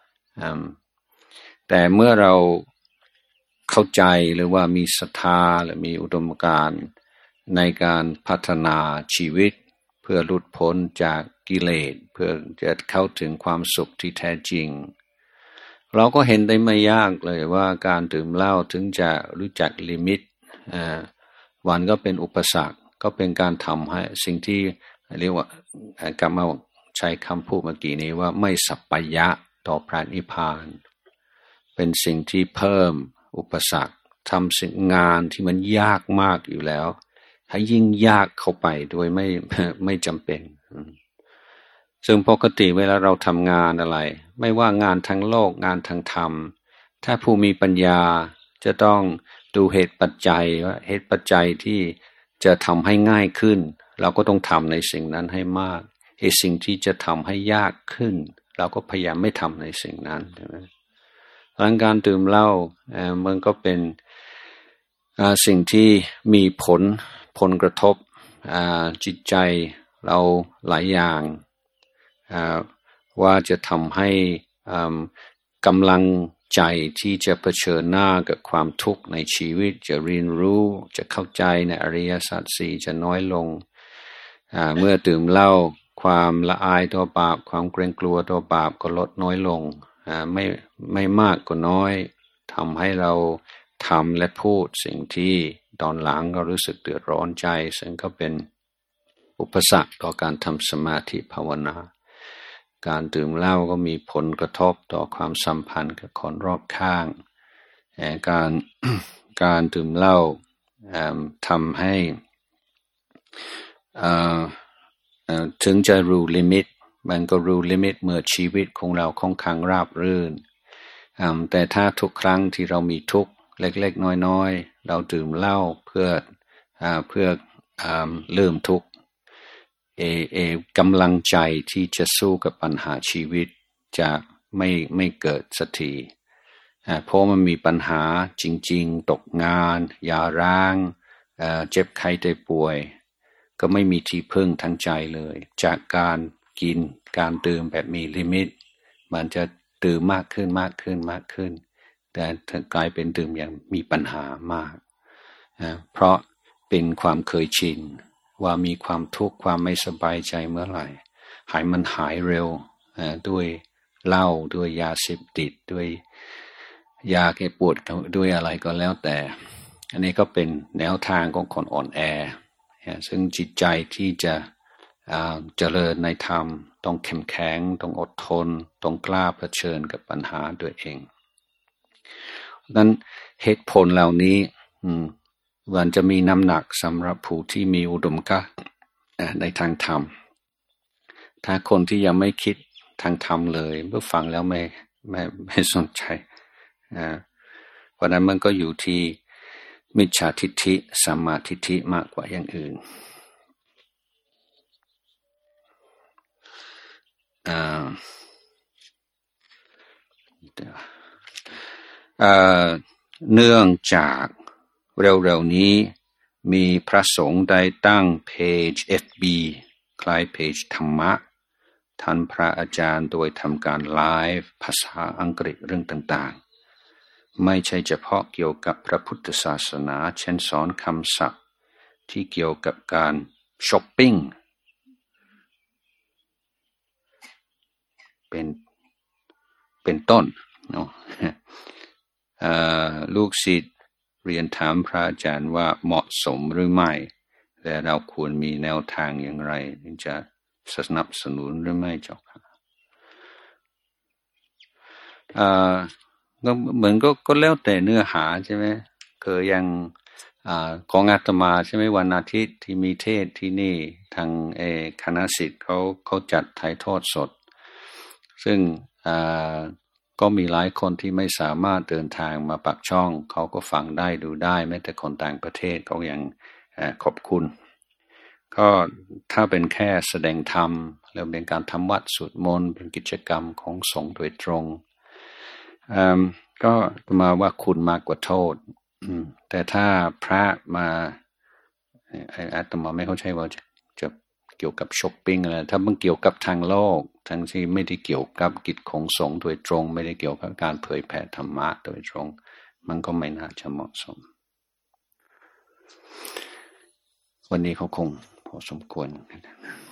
แต่เมื่อเราเข้าใจหรือว่ามีศรัทธาหรือมีอุดมการณ์ในการพัฒนาชีวิตเพื่อหลุดพ้นจากกิเลสเพื่อจะเข้าถึงความสุขที่แท้จริงเราก็เห็นได้ไม่ยากเลยว่าการดื่มเหล้าถึงจะรู้จักลิมิตวันก็เป็นอุปสรรคก็เป็นการทำให้สิ่งที่เรียกว่ากลับมาใช้คำพูดเมื่อกี้นี้ว่าไม่สัปปายะต่อพระนิพพานเป็นสิ่งที่เพิ่มอุปสรรคทำสิ่งงานที่มันยากมากอยู่แล้วให้ยิ่งยากเข้าไปโดยไม่ไม่จำเป็นซึ่งปกติเวลาเราทำงานอะไรไม่ว่างานทางโลกงานทางธรรมถ้าผู้มีปัญญาจะต้องดูเหตุปัจจัยว่าเหตุปัจจัยที่จะทำให้ง่ายขึ้นเราก็ต้องทำในสิ่งนั้นให้มากไอ้สิ่งที่จะทำให้ยากขึ้นเราก็พยายามไม่ทำในสิ่งนั้นใช่ไหมหลังการดื่มเหล้ามันก็เป็นสิ่งที่มีผลผลกระทบจิตใจเราหลายอย่างว่าจะทำให้กำลังใจที่จะเผชิญหน้ากับความทุกข์ในชีวิตจะเรียนรู้จะเข้าใจในอริยสัจสี่จะน้อยลงเมื่อดื่มเหล้าความละอายต่อบาปความเกรงกลัวต่อบาปก็ลดน้อยลงไม่ไม่มากก็น้อยทำให้เราทำและพูดสิ่งที่ตอนหลังก็รู้สึกเดือดร้อนใจซึ่งก็เป็นอุปสรรคต่อการทำสมาธิภาวนาการดื่มเหล้าก็มีผลกระทบต่อความสัมพันธ์กับคนรอบข้างการ การดื่มเหล้าทำให้ถึงจะรู้ลิมิตมันก็รู้ลิมิตเมื่อชีวิตของเราค่อนข้างราบรื่นแต่ถ้าทุกครั้งที่เรามีทุกข์เล็กๆน้อยๆเราดื่มเหล้าเพื่อเพื่อลืมทุกข์เอเอกำลังใจที่จะสู้กับปัญหาชีวิตจะไม่ไม่เกิดสักทีเพราะมันมีปัญหาจริงๆตกงานยาร้างเจ็บไข้ได้ป่วยก็ไม่มีที่พึ่งทางใจเลยจากการกินการดื่มแบบมีลิมิตมันจะดื่มมากขึ้นมากขึ้นมากขึ้นแต่กลายเป็นดื่มอย่างมีปัญหามากเพราะเป็นความเคยชินว่ามีความทุกข์ความไม่สบายใจเมื่อไหร่หายมันหายเร็วด้วยเหล้าด้วยยาเสพติดด้วยยาแก้ปวดด้วยอะไรก็แล้วแต่อันนี้ก็เป็นแนวทางของคนอ่อนแอซึ่งจิตใจที่จะเจริญในธรรมต้องเข้มแข็งต้องอดทนต้องกล้าเผชิญกับปัญหาด้วยเองดังนั้นเหตุผลเหล่านี้มันจะมีน้ำหนักสำหรับผู้ที่มีอุดมการณ์ในทางธรรมถ้าคนที่ยังไม่คิดทางธรรมเลยเมื่อฟังแล้วไม่ไม่ไม่สนใจเพราะนั้นมันก็อยู่ที่มิจฉาทิฏฐิสัมมาทิฏฐิมากกว่าอย่างอื่นเนื่องจากเร็วๆนี้มีพระสงฆ์ได้ตั้งเพจ เอฟ บี คล้ายเพจธรรมะท่านพระอาจารย์โดยทำการไลฟ์ภาษาอังกฤษเรื่องต่างๆไม่ใช่เฉพาะเกี่ยวกับพระพุทธศาสนาเช่นสอนคำศัพท์ที่เกี่ยวกับการช้อปปิ้งเป็นเป็นต้นเนาะลูกศิษย์เรียนถามพระอาจารย์ว่าเหมาะสมหรือไม่และเราควรมีแนวทางอย่างไรถึงจะสนับสนุนหรือไม่เจ้าค่ะก็เหมือนก็ก็แล้วแต่เนื้อหาใช่ไหมคืออย่างอ่าของอาตมาใช่ไหมวันอาทิตย์ที่มีเทศที่นี่ทางเอคณะศิษย์เขาเขาจัดถ่ายทอดสดซึ่งอ่าก็มีหลายคนที่ไม่สามารถเดินทางมาปักช่องเขาก็ฟังได้ดูได้แม้แต่คนต่างประเทศเขายังขอบคุณก็ถ้าเป็นแค่แสดงธรรมแล้วเป็นการทำวัดสวดมนต์เป็นกิจกรรมของสงฆ์โดยตรงก็มาว่าคุณมากกว่าโทษแต่ถ้าพระมาอาตมาไม่เข้าใจว่าจะจะเกี่ยวกับช้อปปิ้งอะไรถ้ามันเกี่ยวกับทางโลกทั้งที่ไม่ได้เกี่ยวกับกิจของสงฆ์โดยตรงไม่ได้เกี่ยวกับการเผยแผ่ธรรมะโดยตรงมันก็ไม่น่าจะเหมาะสมวันนี้เขาคงพอสมควร